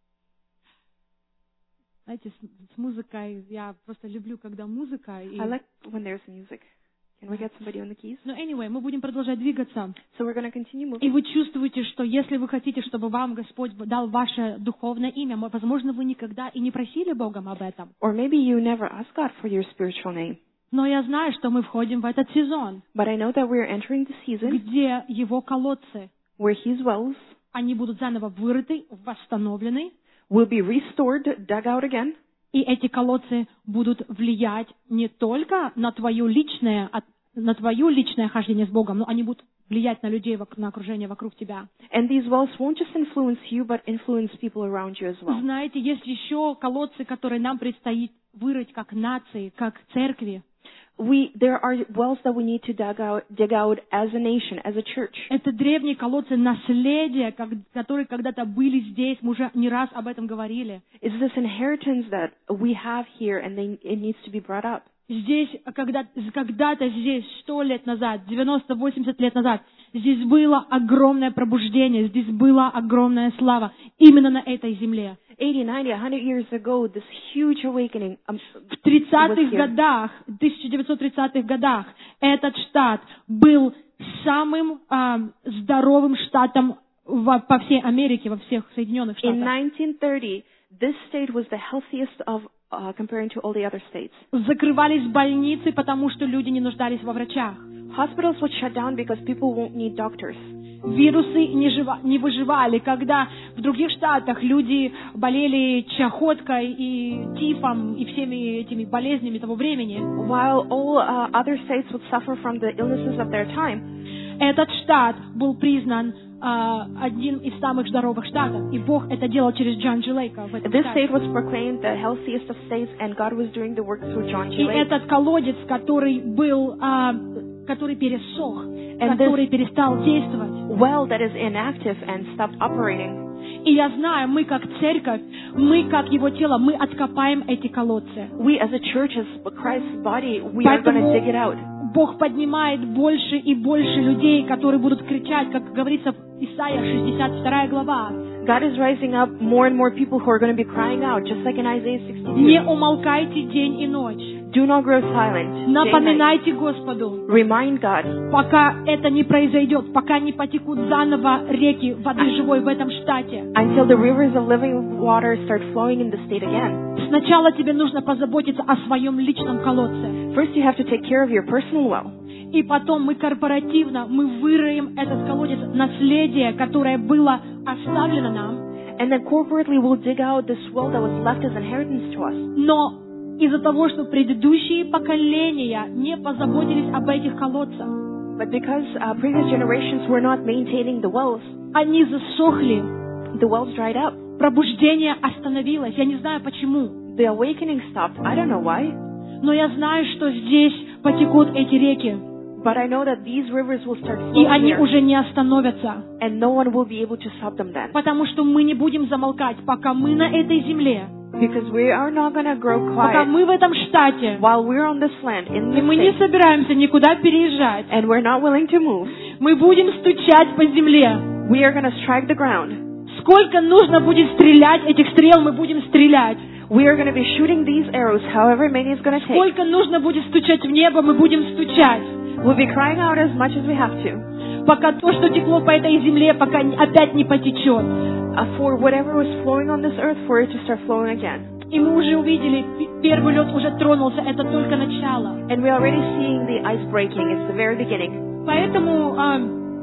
Знаете, с, с музыкой, я просто люблю, когда музыка. И... I like when there's music. Can we get somebody on the keys? Но anyway, мы будем продолжать двигаться. So we're going to continue moving. И вы чувствуете, что если вы хотите, чтобы вам Господь дал ваше духовное имя, возможно, вы никогда и не просили Богом об этом. Or maybe you never asked God for your spiritual name. Но я знаю, что мы входим в этот сезон, But I know that we're entering the season где Его колодцы, where His wells они будут заново вырыты, восстановлены, will be restored, dug out again. и эти колодцы будут влиять не только на твое личное, на твое личное хождение с Богом, но они будут влиять на людей, на окружение вокруг тебя. And these wells won't just influence you, but influence people around you as well. Знаете, есть еще колодцы, которые нам предстоит вырыть как нации, как церкви. We, there are wells that we need to dig out, dig out as a nation, as a church. Это древние колодцы наследия, как, которые когда-то были здесь. Мы уже не раз об этом говорили. It's this inheritance that we have here, and they, it needs to be brought up. Здесь, когда, когда-то здесь, сто лет назад, девяносто-восемьдесят лет назад, здесь было огромное пробуждение, здесь была огромная слава именно на этой земле. eighty, ninety, one hundred years ago, this huge awakening um, В тридцатых was here. годах, в тысяча девятьсот тридцатых годах, этот штат был самым а, здоровым штатом во, по всей Америке, во всех Соединенных In Штатах. nineteen thirty, this state was the healthiest of uh, comparing to all the other states. Закрывались больницы, потому что люди не нуждались во врачах. Hospitals would shut down because people won't need doctors. Вирусы не, жива, не выживали, когда в других штатах люди болели чахоткой и тифом и всеми этими болезнями того времени. While all uh, other states would suffer from the illnesses of their time, Этот штат был признан а, одним из самых здоровых штатов, и Бог это делал через Джон Джи Лейка в этом this штате. state was proclaimed the healthiest of states, and God was doing the work through John G. И Lake. этот колодец, который был, а, который пересох, And который перестал действовать. Well that is inactive and stopped operating. И я знаю, мы как церковь, мы как его тело, мы откопаем эти колодцы. We as a church, as Christ's body, we are going to dig it out. Бог поднимает больше и больше людей, которые будут кричать, как говорится в Исайя шестьдесят вторая глава. God is rising up more and more people who are going to be crying out, just like in Isaiah sixty-two. Не умолкайте день и ночь. Do not grow silent. Day and night. Напоминайте Господу, Remind God. пока это не произойдет, пока не потекут заново реки воды живой в этом штате. Until the rivers of living water start flowing in the state again. Сначала тебе нужно позаботиться о своем личном колодце. First, you have to take care of your personal well. И потом мы корпоративно, мы выроем этот колодец, наследие, которое было оставлено нам. And then corporately, we'll dig out this well that was left as inheritance to us. Но из-за того, что предыдущие поколения не позаботились об этих колодцах, But because uh, previous generations were not maintaining the wells, они засохли, the wells dried up. пробуждение остановилось. Я не знаю почему, The awakening stopped. I don't know why. но я знаю, что здесь потекут эти реки, But I know that these rivers will start и flowing они here, уже не остановятся, and no one will be able to stop them then. потому что мы не будем замолкать, пока мы на этой земле, Because we are not going to grow пока quiet мы в этом штате, while we're on this land, in и мы this не state, собираемся никуда переезжать. and we're not willing to move. Мы будем стучать по земле. We are going to strike the ground. Сколько нужно будет стрелять этих стрел, мы будем стрелять. We are going to be shooting these arrows, however many it's going to take. Сколько нужно будет стучать в небо, мы будем стучать. We'll be crying out as much as we have to. Пока то, что текло по этой земле, пока опять не потечет. Uh, for whatever was flowing on this earth, for it to start flowing again. И мы уже увидели, п- первый лед уже тронулся, это только начало. And we're already seeing the ice breaking. It's the very beginning. Поэтому, а,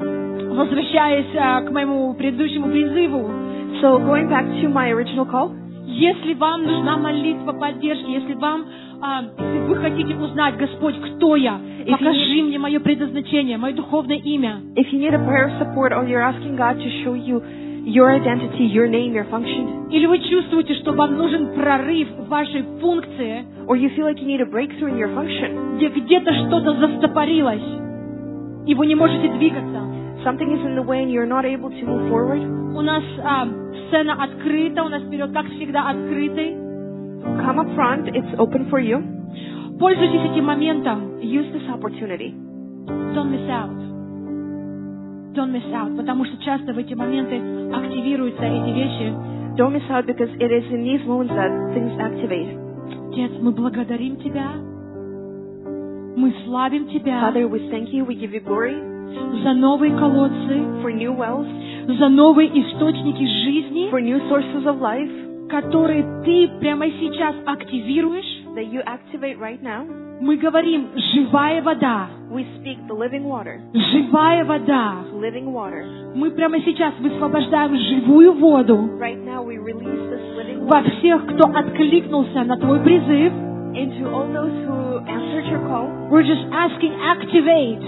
возвращаясь а, к моему предыдущему призыву, So going back to my original call, если вам нужна молитва поддержки, если вам, а, если вы хотите узнать, Господь, кто я, If покажи you- мне мое предназначение, мое духовное имя. if you need a prayer support or you're asking God to show you your identity, your name, your function, Или вы чувствуете, что вам нужен прорыв в вашей функции, or you feel like you need a breakthrough in your function, где где-то что-то застопорилось, и вы не можете двигаться. something is in the way and you're not able to move forward, У нас а, сцена открыта, у нас вперед, как всегда, открытый. come up front. It's open for you. Пользуйтесь этим моментом. Use this opportunity. Don't miss out. Don't miss out. Потому что часто в эти моменты активируются эти вещи. Don't miss out because it is in these moments that things activate. Отец, мы благодарим Тебя. Мы славим Тебя Father, we thank you, we give you glory за новые колодцы, for new wells, за новые источники жизни, for new sources of life которые Ты прямо сейчас активируешь. that you activate right now. Мы говорим «живая вода», We speak the living water, «живая вода». living water. Мы прямо сейчас высвобождаем живую воду Right now we release this living во water всех, кто откликнулся на Твой призыв. into all those who answered your call. We're just asking, activate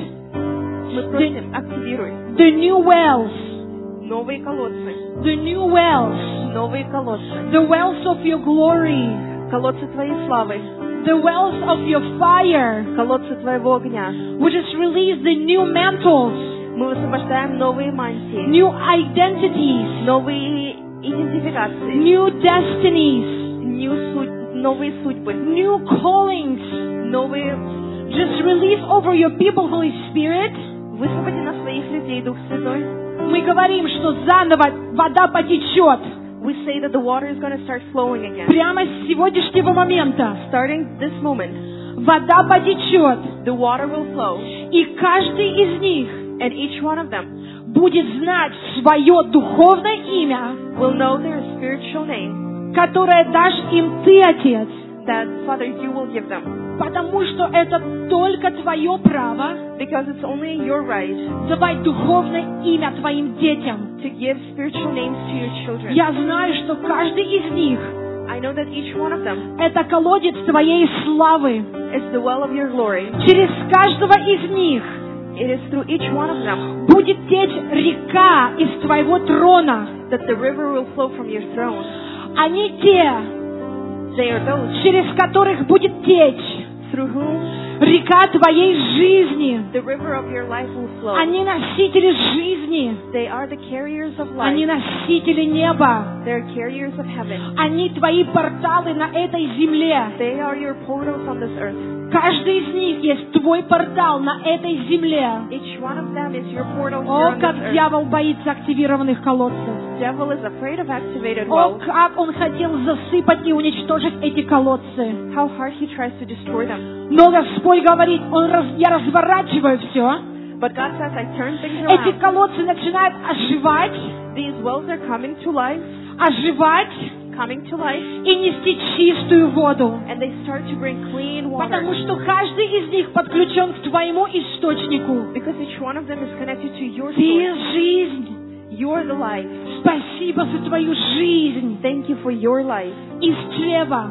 Мы просим, активируй the new wells, новые колодцы, the new wells, новые колодцы, the wells of your glory, колодцы твоей славы, the wells of your fire. колодцы твоего огня. We just release the new mantles, Мы высвобождаем новые мантии, new identities, новые идентификации, new destinies, new суть- новые судьбы, new callings. новые. Just release over your people, Holy Spirit. Высвободи на своих людей, Дух Святой. Мы говорим, что заново вода потечет We say that the water is going to start flowing again. прямо с сегодняшнего момента. Starting this moment, Вода потечет, the water will flow, и каждый из них and each one of them будет знать свое духовное имя, will know their spiritual name которое дашь им Ты, Отец. that, Father, you will give them. Потому что это только Твое право Because it's only your right давать духовное имя Твоим детям. to give spiritual names to your children. Я знаю, что каждый из них I know that each one of them это колодец Твоей славы. is the well of your glory. Через каждого из них It is through each one of them будет течь река из Твоего трона. that the river will flow from your throne. Они те, They are those через которых будет течь through whom река Твоей жизни. the river of your life will flow. Они носители жизни. They are the carriers of Они life. носители неба. They are carriers of heaven. Они Твои порталы на этой земле. They are your portals on this earth. Каждый из них есть Твой портал на этой земле. Each one of them is your portal here О, on как this earth. дьявол боится активированных колодцев. Devil is afraid of activated О, wells. как он хотел засыпать и уничтожить эти колодцы. How hard he tries to destroy them. Но Господь говорит, он раз, я разворачиваю все. But God says, I turn things Эти around. колодцы начинают оживать, These wells are coming to life, оживать coming to life, и нести чистую воду. and they start to bring clean Потому water. что каждый из них подключен к Твоему источнику. Because each one of them is connected to your Ты source. жизнь. You are the life. Спасибо за Твою жизнь. Thank you for your life. Из чрева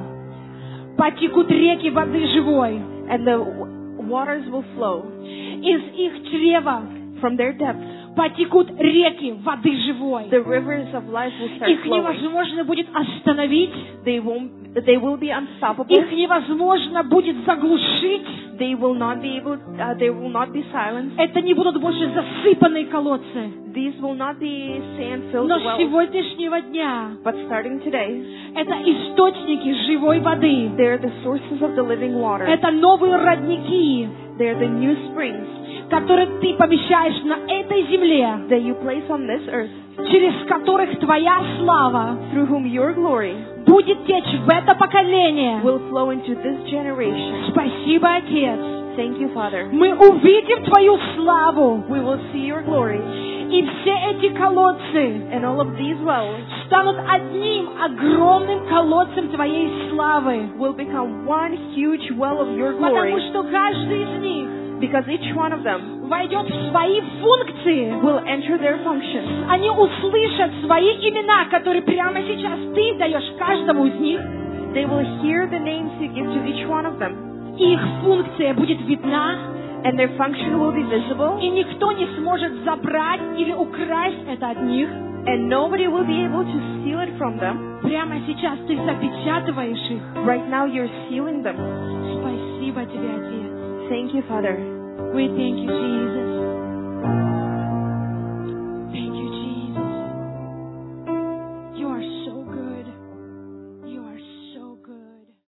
потекут реки воды живой. And the w- waters will flow. Из их чрева From their depths, потекут реки воды живой. the rivers of life will start Их flowing. невозможно будет остановить. They won't. They will be unstoppable. Их невозможно будет заглушить. They will not be able. Uh, they will not be silenced. Это не будут больше засыпанные колодцы. These will not be sand-filled Но с wells. сегодняшнего дня But starting today, это источники живой воды. they are the sources of the living water. Это новые родники, They are the new springs которые Ты помещаешь на этой земле, that you place on this earth, через которых Твоя слава through whom your glory будет течь в это поколение. will flow into this generation. Спасибо, Отец. Thank you, Father. Мы увидим Твою славу, We will see your glory, и все эти колодцы and all of these wells станут одним огромным колодцем Твоей славы. will become one huge well of your Потому glory, что каждый из них because each one of them войдет в свои функции. will enter their functions. Они услышат свои имена, которые прямо сейчас Ты даешь каждому из них. They will hear the names you give to each one of them, И их функция будет видна, and their function will be visible, и никто не сможет забрать или украсть это от них. and nobody will be able to steal it from them. Прямо сейчас Ты запечатываешь их. Right now, you're sealing them. Спасибо Тебе, Отец. Thank you, Father. We thank you, Jesus.